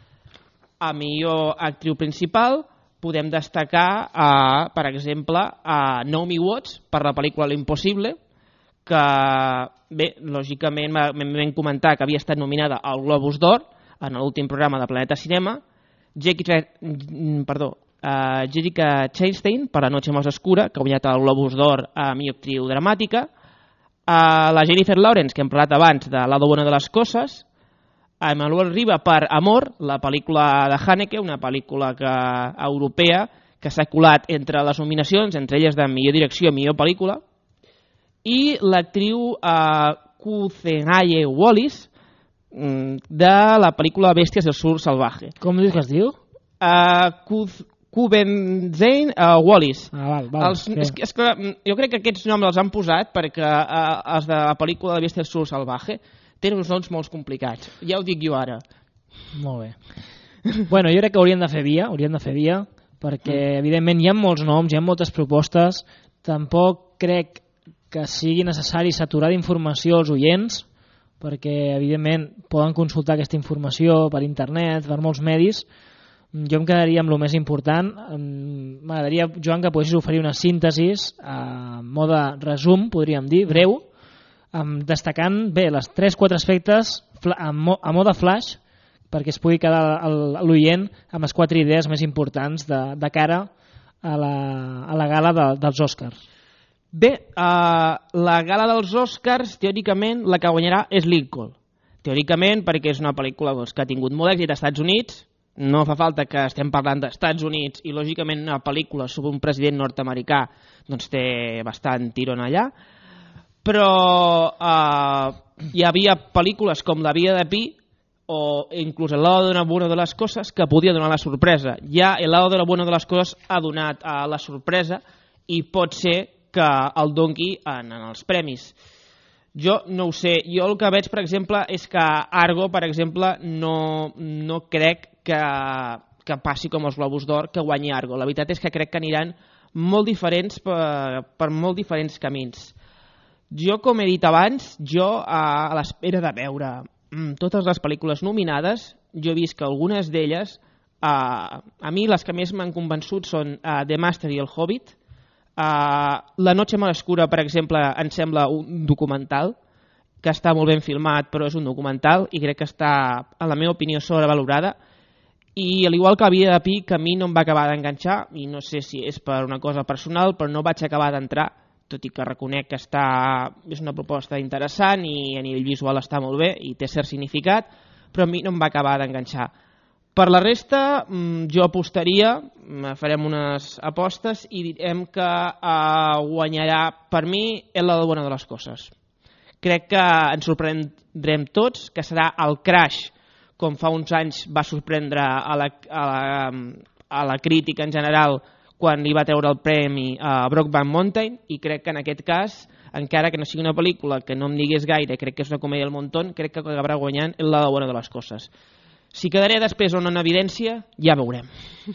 a millor actriu principal, podem destacar, uh, per exemple, a Naomi Watts per la pel·lícula L'Impossible, que, bé, lògicament vam comentar que havia estat nominada al Globus d'Or en l'últim programa de Planeta Cinema, Jessica, perdó, uh, Jessica Chastain per La noche más oscura, que ha guanyat el Globus d'Or a millor actriu dramàtica, uh, la Jennifer Lawrence, que hem parlat abans de Lado bueno de las cosas, a Emmanuel Riva per Amor, la pel·lícula de Haneke, una pel·lícula que, europea que s'ha colat entre les nominacions, entre elles de millor direcció i millor pel·lícula, i l'actriu uh, Kuzenaye Wallis de la pel·lícula Bestias del Sur Salvaje. Com dius que es diu? Uh, Kuz, Kubenzain uh, Wallis. Ah, val, val, els, és, és que, jo crec que aquests noms els han posat perquè uh, els de la pel·lícula de Bestias del Sur Salvaje tenen uns noms molt complicats. Ja ho dic jo ara. Molt bé. Bueno, jo crec que hauríem de fer via, hauríem de fer via, perquè mm. evidentment hi ha molts noms, hi ha moltes propostes, tampoc crec que sigui necessari saturar d'informació els oients, perquè evidentment poden consultar aquesta informació per internet, per molts medis. Jo em quedaria amb el més important. M'agradaria, Joan, que poguessis oferir una síntesi a mode resum, podríem dir, breu, destacant bé les tres o quatre aspectes a mode flash perquè es pugui quedar l'oient amb les quatre idees més importants de, de cara a la, a la gala de, dels Oscars. Bé, uh, la gala dels Oscars teòricament la que guanyarà és Lincoln. Teòricament perquè és una pel·lícula doncs, que ha tingut molt èxit als Estats Units, no fa falta que estem parlant dels Estats Units i lògicament una pel·lícula sobre un president nord-americà doncs, té bastant tirón allà. però uh, hi havia pel·lícules com La vida de Pi o inclús El lado de una buena de les coses que podia donar la sorpresa. Ja El lado de la buena de les coses ha donat uh, la sorpresa i pot ser que el dongui en, en els premis. Jo no ho sé. Jo el que veig, per exemple, és que Argo, per exemple, no, no crec que, que passi com els Globus d'Or, que guanyi Argo. La veritat és que crec que aniran molt diferents per, per molt diferents camins. Jo, com he dit abans, jo a, a l'espera de veure mm, totes les pel·lícules nominades, jo he vist que algunes d'elles, uh, a mi les que més m'han convençut són uh, The Master i El Hobbit. Uh, La noche más oscura, per exemple, em sembla un documental que està molt ben filmat, però és un documental i crec que està, en la meva opinió, sobrevalorada. I al igual que La vida de Pi, que a mi no em va acabar d'enganxar, i no sé si és per una cosa personal, però no vaig acabar d'entrar, tot i que reconec que està, és una proposta interessant i a nivell visual està molt bé i té cert significat, però a mi no em va acabar d'enganxar. Per la resta, jo apostaria, farem unes apostes i direm que uh, guanyarà per mi El lado bueno de les coses. Crec que ens sorprendrem tots, que serà el crash, com fa uns anys va sorprendre a la, a la, a la crítica en general quan li va treure el premi a Brokeback Mountain, i crec que en aquest cas, encara que no sigui una pel·lícula que no em digués gaire, crec que és una comèdia del montón, crec que acabarà guanyant El lado bueno de les coses. Si quedaré després o no en evidència, ja veurem.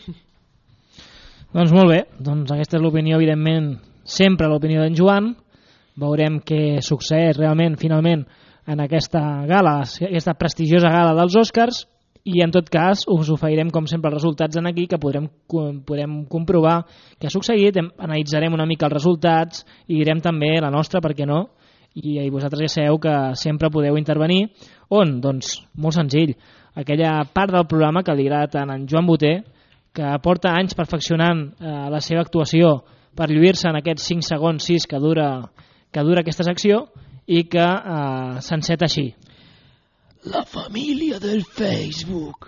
Doncs molt bé, doncs aquesta és l'opinió, evidentment, sempre l'opinió d'en Joan. Veurem què succeeix realment, finalment, en aquesta gala, aquesta prestigiosa gala dels Oscars, i en tot cas us oferirem com sempre els resultats en aquí, que podrem, podrem comprovar què ha succeït, analitzarem una mica els resultats i direm també la nostra, per què no, i, i vosaltres ja sabeu que sempre podeu intervenir. On? Doncs molt senzill, aquella part del programa que li agrada tant a en Joan Boter, que porta anys perfeccionant eh, la seva actuació per lluir-se en aquests cinc segons sis que dura, que dura aquesta secció, i que eh, s'enceta així. La família del Facebook.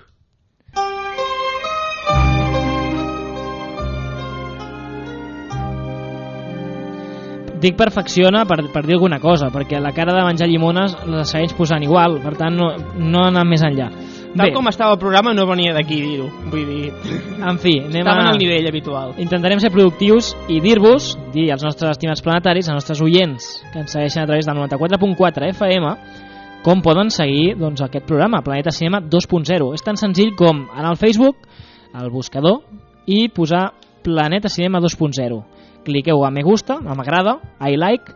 Dic perfecciona per, per dir alguna cosa, perquè la cara de menjar llimones la segueix posant igual, per tant no, no anar més enllà. Tal com estava el programa no venia d'aquí dir-ho, vull dir... En fi, anem Estaven a... al nivell habitual. Intentarem ser productius i dir-vos, dir als nostres estimats planetaris, als nostres oients que ens segueixen a través del noranta-quatre punt quatre F M, com poden seguir doncs, aquest programa, Planeta Cinema dos punt zero. És tan senzill com anar al Facebook, al buscador, i posar Planeta Cinema dos punt zero. Cliqueu a me gusta, a m'agrada, a I like,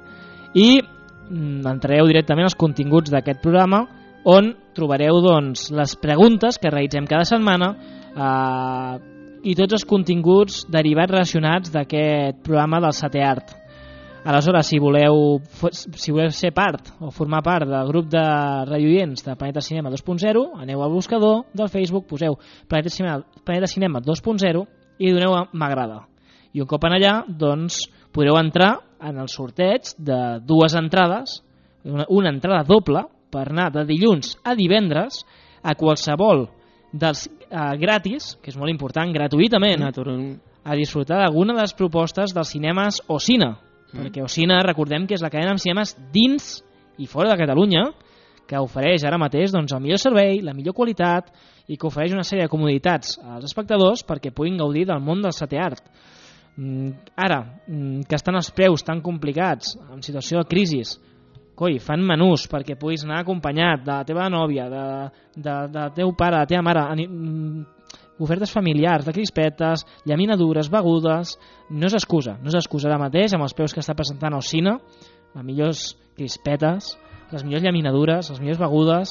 i entrareu directament als continguts d'aquest programa, on trobareu doncs, les preguntes que realitzem cada setmana eh, i tots els continguts derivats relacionats d'aquest programa del setè art. Aleshores, si voleu, si voleu ser part o formar part del grup de radioients de Planeta Cinema dos punt zero, aneu al buscador del Facebook, poseu Planeta Cinema, Planeta Cinema dos punt zero i doneu a m'agrada. I un cop en allà, doncs, podreu entrar en el sorteig de dues entrades, una, una entrada doble, per anar de dilluns a divendres a qualsevol dels eh, gratis, que és molt important, gratuïtament, a disfrutar d'alguna de les propostes dels cinemes Ocina, mm. perquè Ocina, recordem que és la cadena amb cinemes dins i fora de Catalunya, que ofereix ara mateix doncs, el millor servei, la millor qualitat i que ofereix una sèrie de comoditats als espectadors perquè puguin gaudir del món del setè art. Mm, ara, mm, que estan els preus tan complicats, en situació de crisi, coi, fan menús perquè puguis anar acompanyat de la teva nòvia, de, de, de teu pare, de la teva mare, ofertes familiars, de crispetes, llaminadures, begudes, no és excusa, no és excusa ara mateix amb els preus que està presentant Ocina, les millors crispetes, les millors llaminadures, les millors begudes,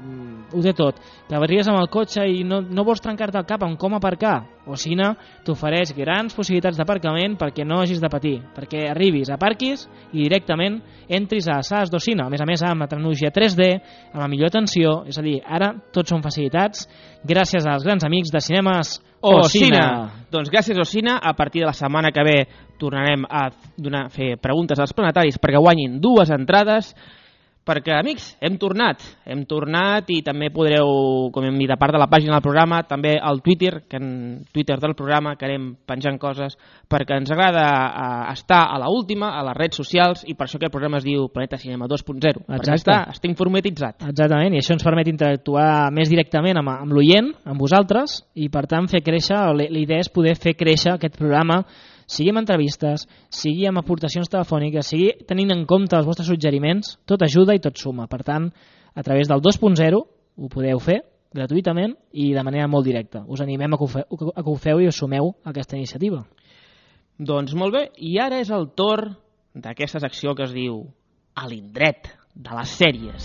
ho té tot. Que arribes amb el cotxe i no, no vols trencar-te el cap en com aparcar, Ocina t'ofereix grans possibilitats d'aparcament perquè no hagis de patir, perquè arribis, aparquis i directament entris a les sales d'Ocina, a més a més amb la tecnologia tres D, amb la millor atenció, és a dir, ara tots són facilitats gràcies als grans amics de cinemes Ocina. Ocina. Doncs gràcies Ocina, a partir de la setmana que ve tornarem a donar, fer preguntes als planetaris perquè guanyin dues entrades. Perquè, amics, hem tornat, hem tornat i també podreu, com hem dit, a part de la pàgina del programa, també al Twitter, que en Twitter del programa, que anem penjant coses, perquè ens agrada uh, estar a la última, a les redes socials, i per això aquest programa es diu Planeta Cinema dos punt zero, perquè està, està informatitzat. Exactament, i això ens permet interactuar més directament amb, amb l'oient, amb vosaltres, i per tant fer créixer, la idea és poder fer créixer aquest programa, sigui amb entrevistes, sigui amb aportacions telefòniques, sigui tenint en compte els vostres suggeriments, tot ajuda i tot suma. Per tant, a través del dos punt zero ho podeu fer gratuïtament i de manera molt directa. Us animem a que ho feu, a que ho feu i us sumeu a aquesta iniciativa. Doncs molt bé, i ara és el torn d'aquesta secció que es diu A l'indret de les sèries.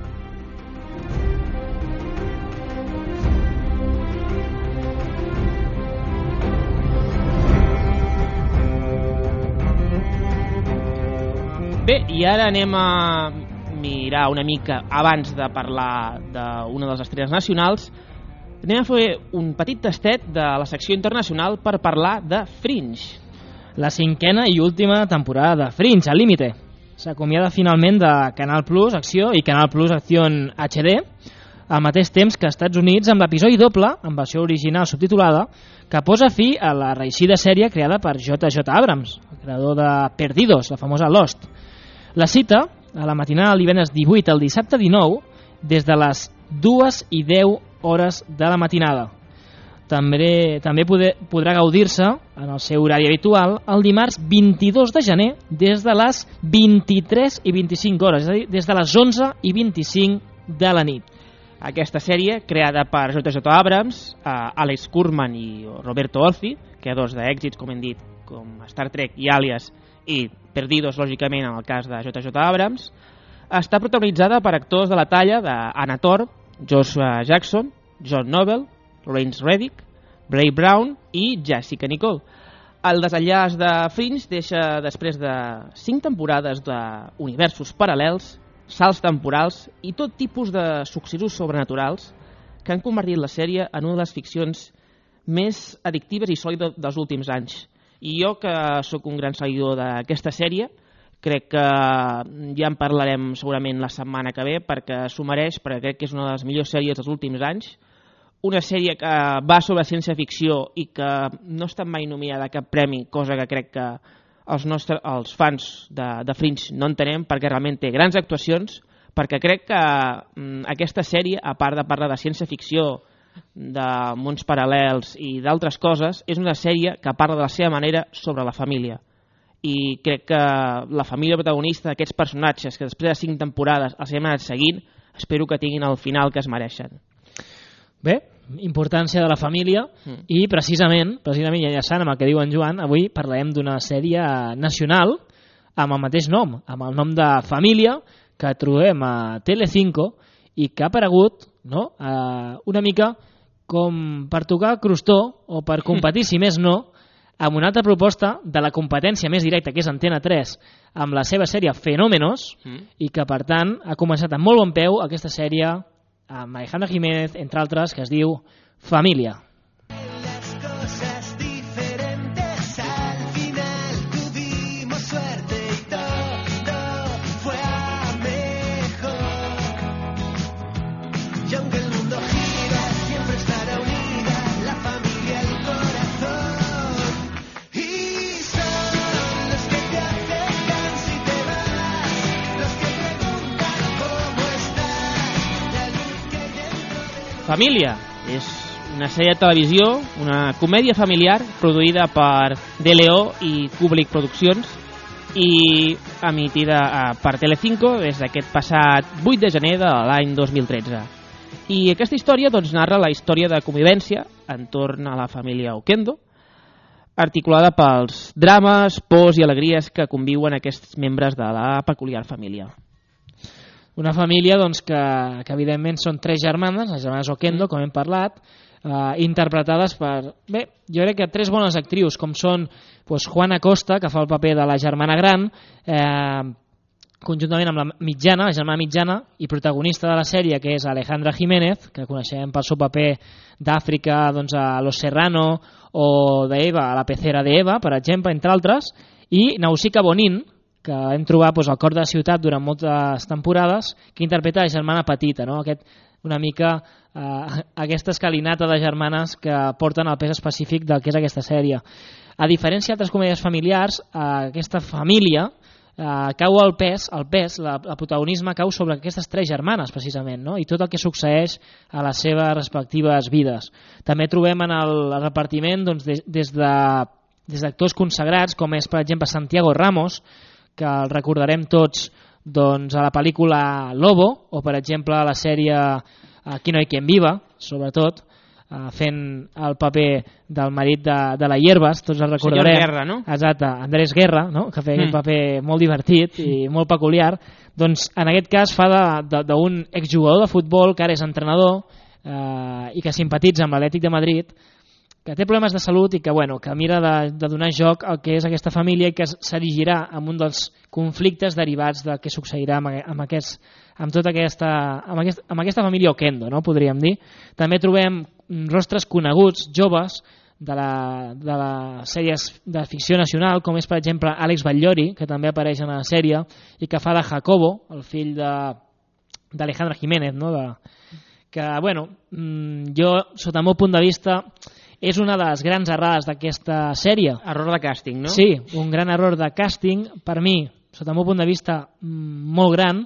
Bé, i ara anem a mirar una mica, abans de parlar d'una de les estrenes nacionals, anem a fer un petit tastet de la secció internacional per parlar de Fringe. La cinquena i última temporada de Fringe, al límite. S'acomiada finalment de Canal Plus Acció i Canal Plus Acción H D, al mateix temps que als Estats Units amb l'episodi doble, en versió original subtitulada, que posa fi a la reeixida sèrie creada per J J Abrams, el creador de Perdidos, la famosa Lost. La cita, a la matinada del divendres divuit al dissabte dinou, des de les dues i deu hores de la matinada. També, també poder, podrà gaudir-se, en el seu horari habitual, el dimarts vint-i-dos de gener, des de les vint-i-tres i vint-i-cinc hores, és a dir, des de les onze i vint-i-cinc de la nit. Aquesta sèrie, creada per J J Abrams, eh, Alex Kurtzman i Roberto Orci, creadors d'èxits, com hem dit, com Star Trek i Alias, i Perdidos, lògicament, en el cas de J J Abrams, està protagonitzada per actors de la talla d'Anna Torv, Joshua Jackson, John Noble, Lawrence Reddick, Bray Brown i Jessica Nicole. El desenllaç de Fringe deixa, després de cinc temporades d'universos paral·lels, salts temporals i tot tipus de successos sobrenaturals que han convertit la sèrie en una de les ficcions més addictives i sòlides dels últims anys. I jo, que sóc un gran seguidor d'aquesta sèrie, crec que ja en parlarem segurament la setmana que ve, perquè s'ho mereix, perquè crec que és una de les millors sèries dels últims anys. Una sèrie que va sobre ciència-ficció i que no està mai nominada a cap premi, cosa que crec que els, nostres, els fans de, de Fringe no entenem, perquè realment té grans actuacions, perquè crec que mm, aquesta sèrie, a part de parlar de ciència-ficció, de mons paral·lels i d'altres coses, és una sèrie que parla de la seva manera sobre la família. I crec que la família protagonista, aquests personatges que després de cinc temporades els hem anat seguint, espero que tinguin el final que es mereixen. Bé, importància de la família mm. i precisament, precisament enllaçant amb el que diu en Joan, avui parlarem d'una sèrie nacional amb el mateix nom, amb el nom de Família, que trobem a Telecinco i que ha aparegut, no?, eh, una mica com per tocar crostó o per competir, si més no, amb una altra proposta de la competència més directa, que és Antena tres, amb la seva sèrie Fenómenos, mm. i que, per tant, ha començat amb molt bon peu aquesta sèrie amb Alejandra Jiménez, entre altres, que es diu Família. Família és una sèrie de televisió, una comèdia familiar produïda per D L O i Kubrick Produccions i emitida per Telecinco des d'aquest passat vuit de gener de l'any dos mil tretze. I aquesta història doncs, narra la història de convivència entorn a la família Oquendo, articulada pels drames, pors i alegries que conviuen aquests membres de la peculiar família. Una família doncs, que, que evidentment són tres germanes, les germanes Oquendo, com hem parlat, eh, interpretades per, bé, jo crec que tres bones actrius, com són doncs, Juana Costa, que fa el paper de la germana gran, eh, conjuntament amb la mitjana, la germana mitjana, i protagonista de la sèrie, que és Alejandra Jiménez, que coneixem pel seu paper d'Àfrica doncs, a Los Serrano o d'Eva, a la pecera d'Eva, per exemple, entre altres, i Nausicaa Bonin, que hem trobat doncs, al cor de la ciutat durant moltes temporades, que interpreta la germana petita, no? Aquest, una mica eh, aquesta escalinata de germanes que porten el pes específic del que és aquesta sèrie. A diferència d'altres comèdies familiars, eh, aquesta família eh, cau el pes, el pes la, el protagonisme cau sobre aquestes tres germanes, precisament, no? I tot el que succeeix a les seves respectives vides. També trobem en el repartiment doncs, des, des de des d'actors consagrats, com és, per exemple, Santiago Ramos, que el recordarem tots doncs, a la pel·lícula Lobo, o, per exemple, a la sèrie Aquí no hay quien viva, sobretot, eh, fent el paper del marit de, de la Hierbas, tots el recordarem. Senyor Guerra, no? Exacte, Andrés Guerra, no? Que feia mm. un paper molt divertit i molt peculiar. Doncs, en aquest cas, fa d'un exjugador de futbol que ara és entrenador eh, i que simpatitza amb l'Atlètic de Madrid, que té problemes de salut i que, bueno, que mira de, de donar joc al que és aquesta família i que s'erigirà en un dels conflictes derivats del que succeirà amb, amb, aquest, amb, tota aquesta, amb, aquest, amb aquesta família Oquendo, no? Podríem dir. També trobem rostres coneguts, joves, de, la, de les sèries de ficció nacional, com és, per exemple, Àlex Batllori, que també apareix en la sèrie, i que fa de Jacobo, el fill d'Alejandra Jiménez, no? De, que, bueno, jo, sota el meu punt de vista, és una de les grans errades d'aquesta sèrie. Error de càsting, no? Sí, un gran error de càsting, per mi, sota el meu punt de vista, molt gran,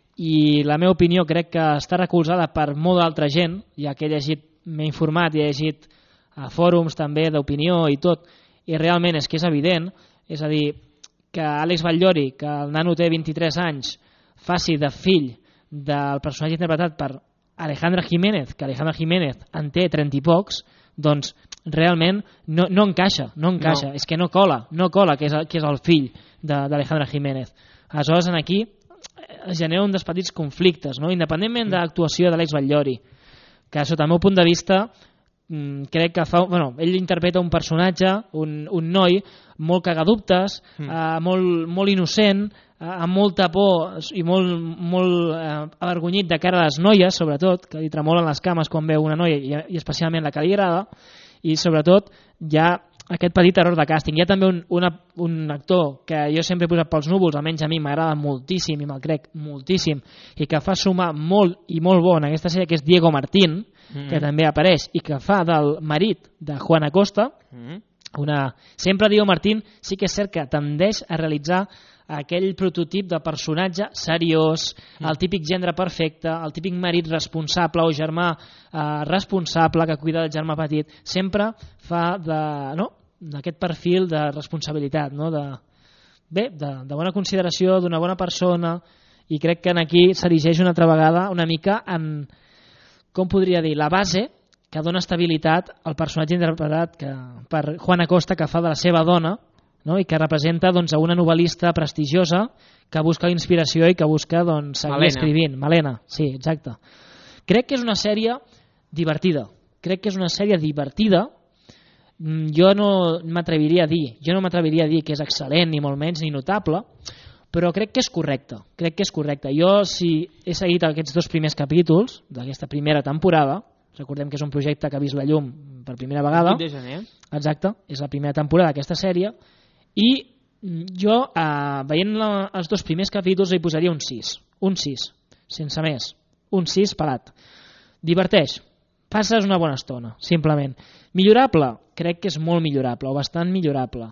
i la meva opinió crec que està recolzada per molt d'altra gent, ja que he llegit, m'he informat i he llegit a fòrums també d'opinió i tot, i realment és que és evident, és a dir, que Àlex Batllori, que el nano té vint-i-tres anys, faci de fill del personatge interpretat per Alejandra Jiménez, que Alejandra Jiménez en té trenta i pocs, doncs realment no, no encaixa, no encaixa, no. És que no cola, no cola que és, que és el fill d'Alejandra Jiménez. Aleshores, aquí es genera un dels petits conflictes, no? Independentment de l'actuació d'Àlex Batllori, que sota el meu punt de vista crec que fa, bueno, ell interpreta un personatge, un, un noi molt cagadubtes, mm. eh, molt, molt innocent, eh, amb molta por i molt, molt eh, avergonyit de cara a les noies, sobretot, que li tremolen les cames quan veu una noia i, i especialment la que li agrada, i sobretot hi ha aquest petit error de càsting. Hi ha també un, una, un actor que jo sempre he posat pels núvols, almenys a mi m'agrada moltíssim i me'l crec moltíssim, i que fa sumar molt i molt bo en aquesta sèrie, que és Diego Martín, mm. que també apareix i que fa del marit de Juana Costa. Mm. Una... Sempre Diego Martín sí que és cert que tendeix a realitzar aquell prototip de personatge seriós, mm. el típic gendre perfecte, el típic marit responsable o germà eh, responsable que cuida del germà petit, sempre fa de, no? d'aquest perfil de responsabilitat, no? de, bé, de, de bona consideració, d'una bona persona, i crec que aquí s'erigeix una altra vegada una mica en, com podria dir, la base que dona estabilitat al personatge interpretat que, per Juana Costa, que fa de la seva dona, no? I que representa doncs, a una novel·lista prestigiosa que busca inspiració i que busca doncs, seguir Malena. escrivint. Malena, sí, exacte. Crec que és una sèrie divertida. Crec que és una sèrie divertida. Jo no m'atreviria a dir, jo no m'atreviria a dir que és excel·lent, ni molt menys, ni notable, però crec que és correcte. Crec que és correcte. Jo, si he seguit aquests dos primers capítols d'aquesta primera temporada, recordem que és un projecte que ha vist la llum per primera vegada. vuit de gener. Exacte, és la primera temporada d'aquesta sèrie, i jo, eh, veient la, els dos primers capítols, hi posaria un sis. Un sis, sense més. Un sis pelat. Diverteix. Passes una bona estona, simplement. Millorable? Crec que és molt millorable, o bastant millorable.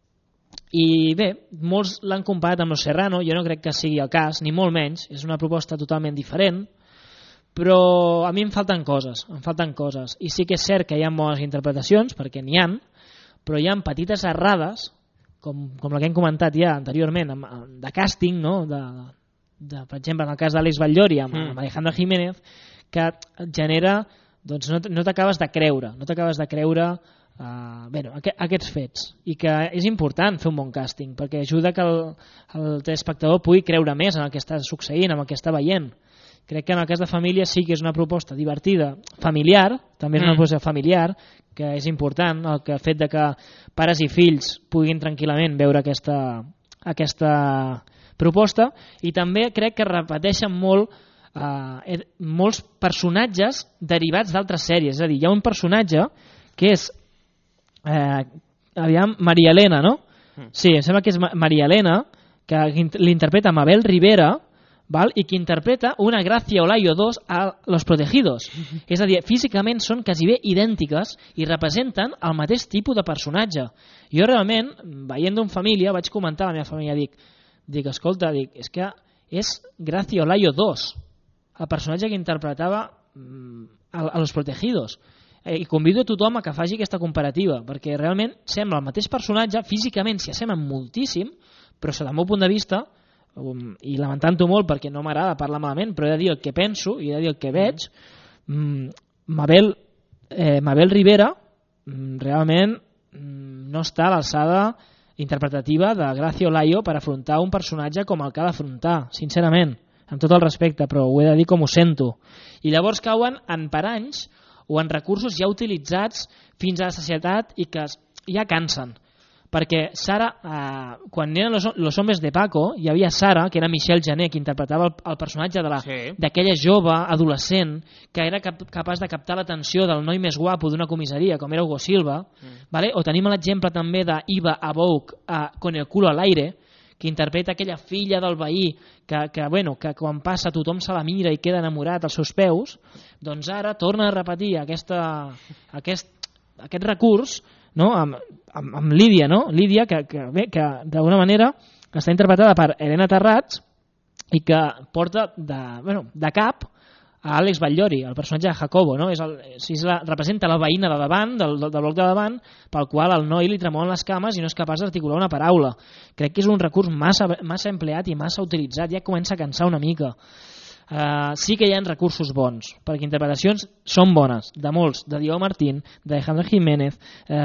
I bé, molts l'han comparat amb Los Serrano, jo no crec que sigui el cas, ni molt menys, és una proposta totalment diferent, però a mi em falten coses, em falten coses. I sí que és cert que hi ha bones interpretacions, perquè n'hi ha, però hi ha petites errades, com, com la que hem comentat ja anteriorment, de càsting, no? de, de, per exemple, en el cas d'Àlex Batllori amb, mm. amb Alejandra Jiménez, que genera, doncs no, no t'acabes de creure, no t'acabes de creure uh, bé, aqu aquests fets, i que és important fer un bon càsting, perquè ajuda que el, el telespectador pugui creure més en el que està succeint, en el que està veient. Crec que en el cas de família sí que és una proposta divertida, familiar, també és una mm. proposta familiar, que és important, el, que el fet de que pares i fills puguin tranquil·lament veure aquesta, aquesta proposta, i també crec que repeteixen molt eh, molts personatges derivats d'altres sèries. És a dir, hi ha un personatge que és eh, aviam, Maria Elena, no? Sí, em sembla que és Maria Elena, que l'interpreta Mabel Rivera, val? I que interpreta una Gracia Olayo dos a Los Protegidos. És a dir, físicament són quasi bé idèntiques i representen el mateix tipus de personatge. Jo realment, veient d'una família, vaig comentar a la meva família, dic, dic escolta, dic, és que és Gracia Olayo dos, el personatge que interpretava a, a Los Protegidos. I convido a tothom a que faci aquesta comparativa, perquè realment sembla el mateix personatge, físicament s'hi assemblen moltíssim, però sota el meu punt de vista, um, i lamentant-ho molt perquè no m'agrada parlar malament, però he de dir el que penso i he de dir el que veig, um, Mabel, eh, Mabel Rivera um, realment um, no està a l'alçada interpretativa de Gracia Olayo per afrontar un personatge com el que ha d'afrontar, sincerament, amb tot el respecte, però ho he de dir com ho sento. I llavors cauen en paranys o en recursos ja utilitzats fins a la societat i que ja cansen. Perquè Sara, eh, quan eren los, los homes de Paco, hi havia Sara, que era Michelle Jané, que interpretava el, el personatge d'aquella sí. jove adolescent que era cap, capaç de captar l'atenció del noi més guapo d'una comissaria, com era Hugo Silva, mm. vale? O tenim l'exemple també d'Iva Abouk a Con el culo al aire, que interpreta aquella filla del veí que, que, bueno, que quan passa tothom se la mira i queda enamorat als seus peus, doncs ara torna a repetir aquesta, aquest, aquest recurs, no? amb, amb, amb Lídia, no? Lídia que, que, bé, que d'alguna manera està interpretada per Helena Terrats i que porta de, bueno, de cap a Àlex Batllori, el personatge de Jacobo, no? és el, és la, representa la veïna de davant, del, del bloc de davant, pel qual el noi li tremolen les cames i no és capaç d'articular una paraula. Crec que és un recurs massa, massa empleat i massa utilitzat, ja comença a cansar una mica. Uh, sí que hi ha recursos bons, perquè interpretacions són bones, de molts, de Diego Martín, d'Alejandro Jiménez,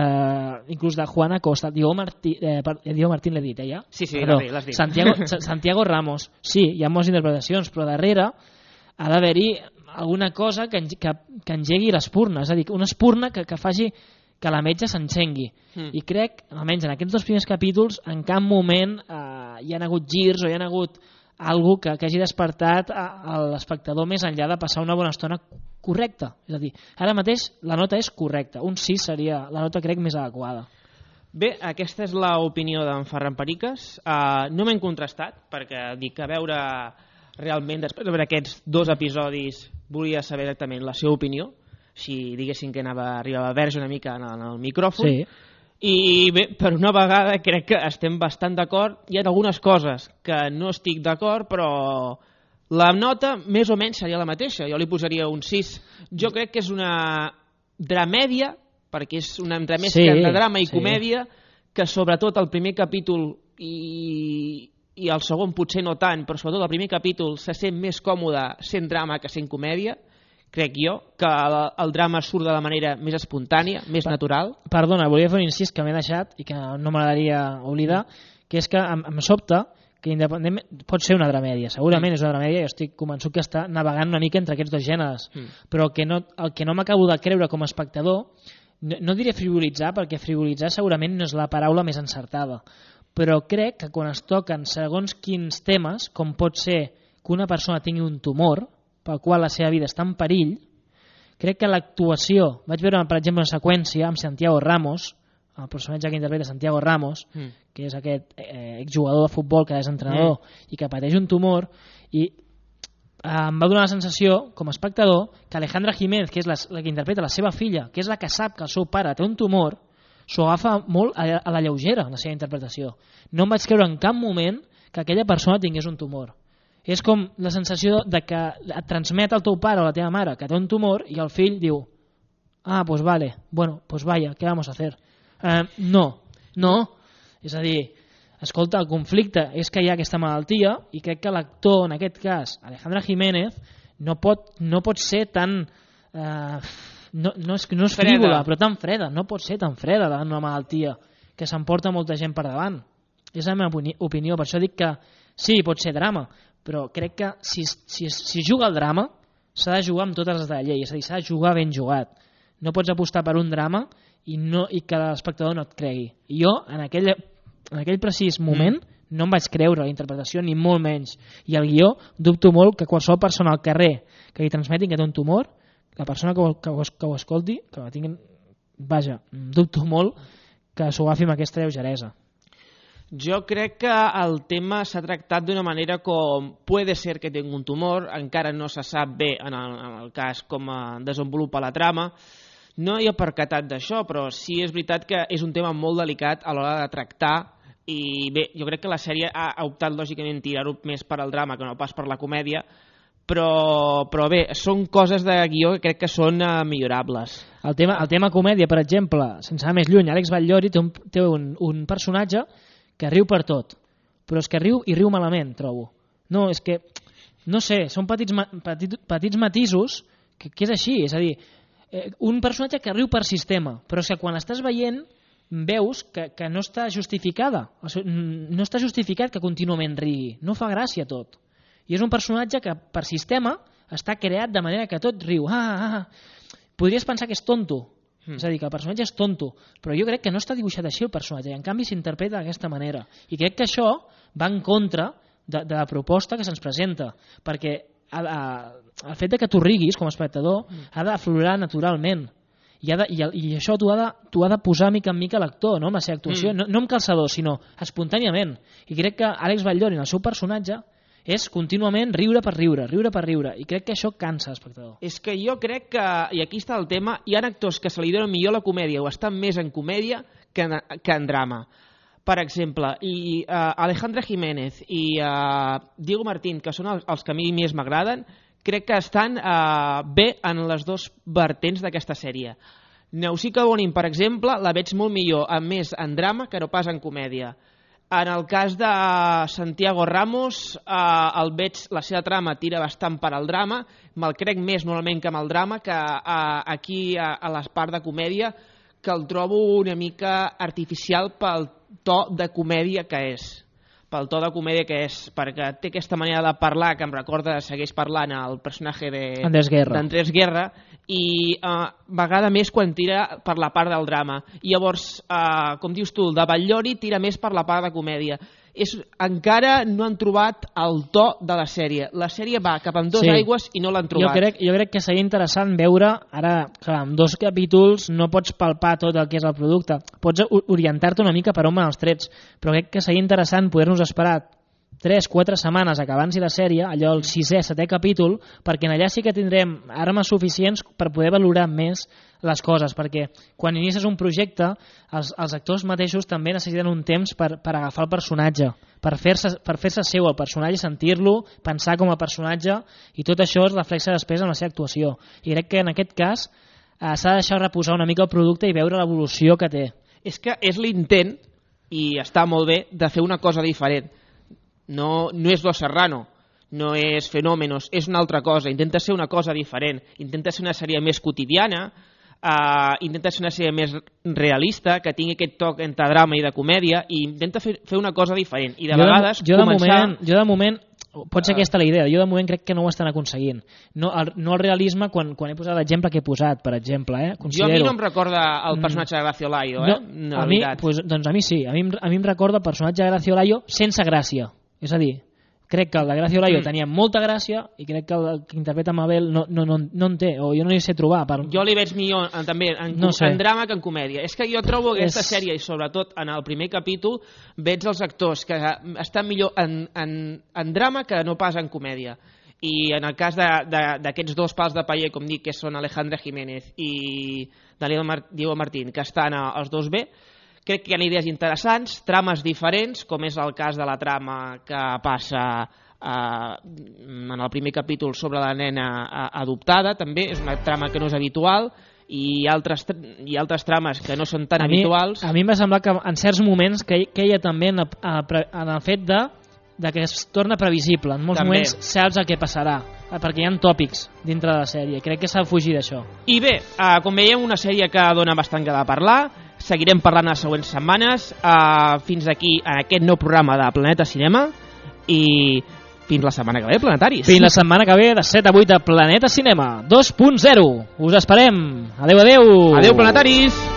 uh, inclús de Juan Acosta, Diego Martín, eh, Diego Martín l'he dit, eh, ja? Sí, sí, Perdó, l'has dit. Santiago, Santiago Ramos, sí, hi ha moltes interpretacions, però darrere ha d'haver-hi alguna cosa que, que, que engegui l'espurna, és a dir, una espurna que, que faci que la metge s'encengui. Mm. I crec, almenys en aquests dos primers capítols, en cap moment eh, hi ha hagut girs o hi ha hagut algo que, que hagi despertat a, a l'espectador més enllà de passar una bona estona correcta. És a dir, ara mateix la nota és correcta, un sis seria la nota crec més adequada. Bé, aquesta és l'opinió d'en Ferran Periques. Uh, no m'hem contrastat, perquè dic, a veure... realment, després de veure aquests dos episodis, volia saber exactament la seva opinió, si diguéssim que anava, arribava a verge una mica en el, en el micròfon. Sí. I bé, per una vegada crec que estem bastant d'acord. Hi ha algunes coses que no estic d'acord, però la nota més o menys seria la mateixa. Jo li posaria un sis. Jo crec que és una dramèdia, perquè és una entre més sí, que de drama i sí. comèdia, que sobretot el primer capítol i... i el segon potser no tant, però sobretot el primer capítol se sent més còmode sent drama que sent comèdia, crec jo, que el, el drama surt de la manera més espontània, més per, natural. Perdona, volia fer un incís que m'he deixat i que no m'agradaria oblidar, que és que em, em sobta que independentment pot ser una dramèdia, segurament mm. és una dramèdia, jo estic convençut que està navegant una mica entre aquests dos gèneres, mm. però que no, el que no m'acabo de creure com a espectador, no, no diré frivolitzar, perquè frivolitzar segurament no és la paraula més encertada, però crec que quan es toquen segons quins temes, com pot ser que una persona tingui un tumor pel qual la seva vida està en perill, crec que l'actuació, vaig veure per exemple una seqüència amb Santiago Ramos, el personatge que interpreta Santiago Ramos, mm. que és aquest eh, exjugador de futbol que és entrenador mm. i que pateix un tumor, i eh, em va donar la sensació com a espectador que Alejandra Jiménez, que és la, la que interpreta la seva filla, que és la que sap que el seu pare té un tumor, s'ho agafa molt a, a la lleugera, la seva interpretació. No em vaig creure en cap moment que aquella persona tingués un tumor. És com la sensació de que et transmet al teu pare o a la teva mare que té un tumor i el fill diu ah, pues vale, bueno, pues vaya, ¿qué vamos a hacer? Uh, no, no. És a dir, escolta, el conflicte és que hi ha aquesta malaltia i crec que l'actor, en aquest cas, Alejandra Jiménez, no pot, no pot ser tan... Uh, No, no és, no és frívola, però tan freda, no pot ser tan freda davant una malaltia que s'emporta molta gent per davant. És la meva opinió, per això dic que sí, pot ser drama, però crec que si, si, si juga el drama s'ha de jugar amb totes les de la llei, és a dir, s'ha de jugar ben jugat. No pots apostar per un drama i, no, i que l'espectador no et cregui. I jo, en aquell, en aquell precís moment, mm. no em vaig creure la interpretació, ni molt menys. I el guió, dubto molt que qualsevol persona al carrer que li transmetin que té un tumor, la persona que ho, que ho, que ho escolti, que la tinguin, vaja, dubto molt que s'ho agafi amb aquesta lleugeresa. Jo crec que el tema s'ha tractat d'una manera com puede ser que tingui un tumor, encara no se sap bé en el, en el cas com desenvolupa la trama. No hi ha percatat d'això, però sí és veritat que és un tema molt delicat a l'hora de tractar i bé, jo crec que la sèrie ha, ha optat lògicament tirar-ho més per al drama que no pas per la comèdia, però, però bé, són coses de guió que crec que són uh, millorables. El tema, el tema comèdia, per exemple, sense anar més lluny, Àlex Batllori té un, té un, un personatge que riu per tot, però és que riu i riu malament, trobo. No, és que, no sé, són petits, petits, petits matisos que, que és així, és a dir, eh, un personatge que riu per sistema, però és que quan l'estàs veient veus que, que no està justificada, o sigui, no està justificat que contínuament rigui, no fa gràcia tot. I és un personatge que per sistema està creat de manera que tot riu. Ah, ah, ah. Podries pensar que és tonto, Mm. És a dir, que el personatge és tonto, però jo crec que no està dibuixat així el personatge, i en canvi s'interpreta d'aquesta manera. I crec que això va en contra de, de la proposta que se'ns presenta, perquè ha, ha, el fet de que tu riguis com a espectador mm. ha d'aflorar naturalment. I, ha de, i, i això t'ho ha, de, t'ho ha de posar mica en mica l'actor, no? Amb la seva actuació, mm. no, no amb calçador, sinó espontàniament. I crec que Àlex Batllori, en el seu personatge, és contínuament riure per riure, riure per riure, i crec que això cansa l'espectador. És que jo crec que, i aquí està el tema, hi ha actors que se li donen millor la comèdia o estan més en comèdia que en, que en drama. Per exemple, i uh, Alejandra Jiménez i uh, Diego Martín, que són els, els que a mi més m'agraden, crec que estan uh, bé en les dos vertents d'aquesta sèrie. Nausica Bonin, per exemple, la veig molt millor en més en drama que no pas en comèdia. En el cas de Santiago Ramos, eh, el veig, la seva trama tira bastant per al drama, me'l crec més normalment que amb el drama, que eh, aquí a, a la part de comèdia, que el trobo una mica artificial pel to de comèdia que és. Pel to de comèdia que és, perquè té aquesta manera de parlar que em recorda, segueix parlant el personatge d'Andrés Guerra, Guerra i a uh, vegada més quan tira per la part del drama. I llavors, uh, com dius tu, el de Batllori tira més per la part de comèdia. És, encara no han trobat el to de la sèrie. La sèrie va cap amb dos sí. aigües i no l'han trobat. Jo crec, jo crec que seria interessant veure, ara, clar, amb dos capítols no pots palpar tot el que és el producte, pots orientar-te una mica per on van els trets, però crec que seria interessant poder-nos esperar tres quatre setmanes a que avanci la sèrie, allò el sisè, setè capítol, perquè en allà sí que tindrem armes suficients per poder valorar més les coses, perquè quan inicies un projecte els, els actors mateixos també necessiten un temps per, per agafar el personatge, per fer-se per fer-se seu el personatge, sentir-lo, pensar com a personatge, i tot això es reflexa després en la seva actuació. I crec que en aquest cas eh, s'ha de deixar reposar una mica el producte i veure l'evolució que té. És que és l'intent, i està molt bé, de fer una cosa diferent. No, no és Los Serrano, no és Fenómenos, és una altra cosa, intenta ser una cosa diferent, intenta ser una sèrie més quotidiana, uh, intenta ser una sèrie més realista, que tingui aquest toc entre drama i de comèdia, i intenta fer, fer una cosa diferent, i de jo vegades de, jo començar... De moment, jo de moment, pot ser aquesta la idea, jo de moment crec que no ho estan aconseguint. No el, no el realisme quan, quan he posat l'exemple que he posat, per exemple. Eh? Considero... Jo a mi no em recorda el personatge de Gracia Olayo, eh? No, no, a mi, pues, doncs a mi sí, a mi, a mi em recorda el personatge de Gracia Olayo sense gràcia. És a dir, crec que el de Gracia Olayo mm. tenia molta gràcia i crec que el que interpreta Mabel no, no, no, no en té, o jo no hi sé trobar. Per... Jo li veig millor en, també en, no sé. en drama que en comèdia. És que jo trobo que aquesta és... sèrie, i sobretot en el primer capítol, veig els actors que estan millor en, en, en drama que no pas en comèdia. I en el cas d'aquests dos pals de paller, com dic, que són Alejandra Jiménez i Diego Martín, que estan els dos bé, crec que hi ha idees interessants, trames diferents, com és el cas de la trama que passa eh, en el primer capítol sobre la nena adoptada, també és una trama que no és habitual, i altres, i altres trames que no són tan a mi, habituals. A mi m'ha semblat que en certs moments que, que hi ha també en, en el fet de, de que es torna previsible. En molts també. moments saps el que passarà, perquè hi ha tòpics dintre de la sèrie. Crec que s'ha de fugir d'això. I bé, eh, com veiem, una sèrie que dona bastant que de parlar. Seguirem parlant les següents setmanes, uh, fins aquí en aquest nou programa de Planeta Cinema, i fins la setmana que ve, Planetaris. Fins la setmana que ve, de set a vuit, a Planeta Cinema dos punt zero. Us esperem. Adeu, adeu. Adeu, Planetaris.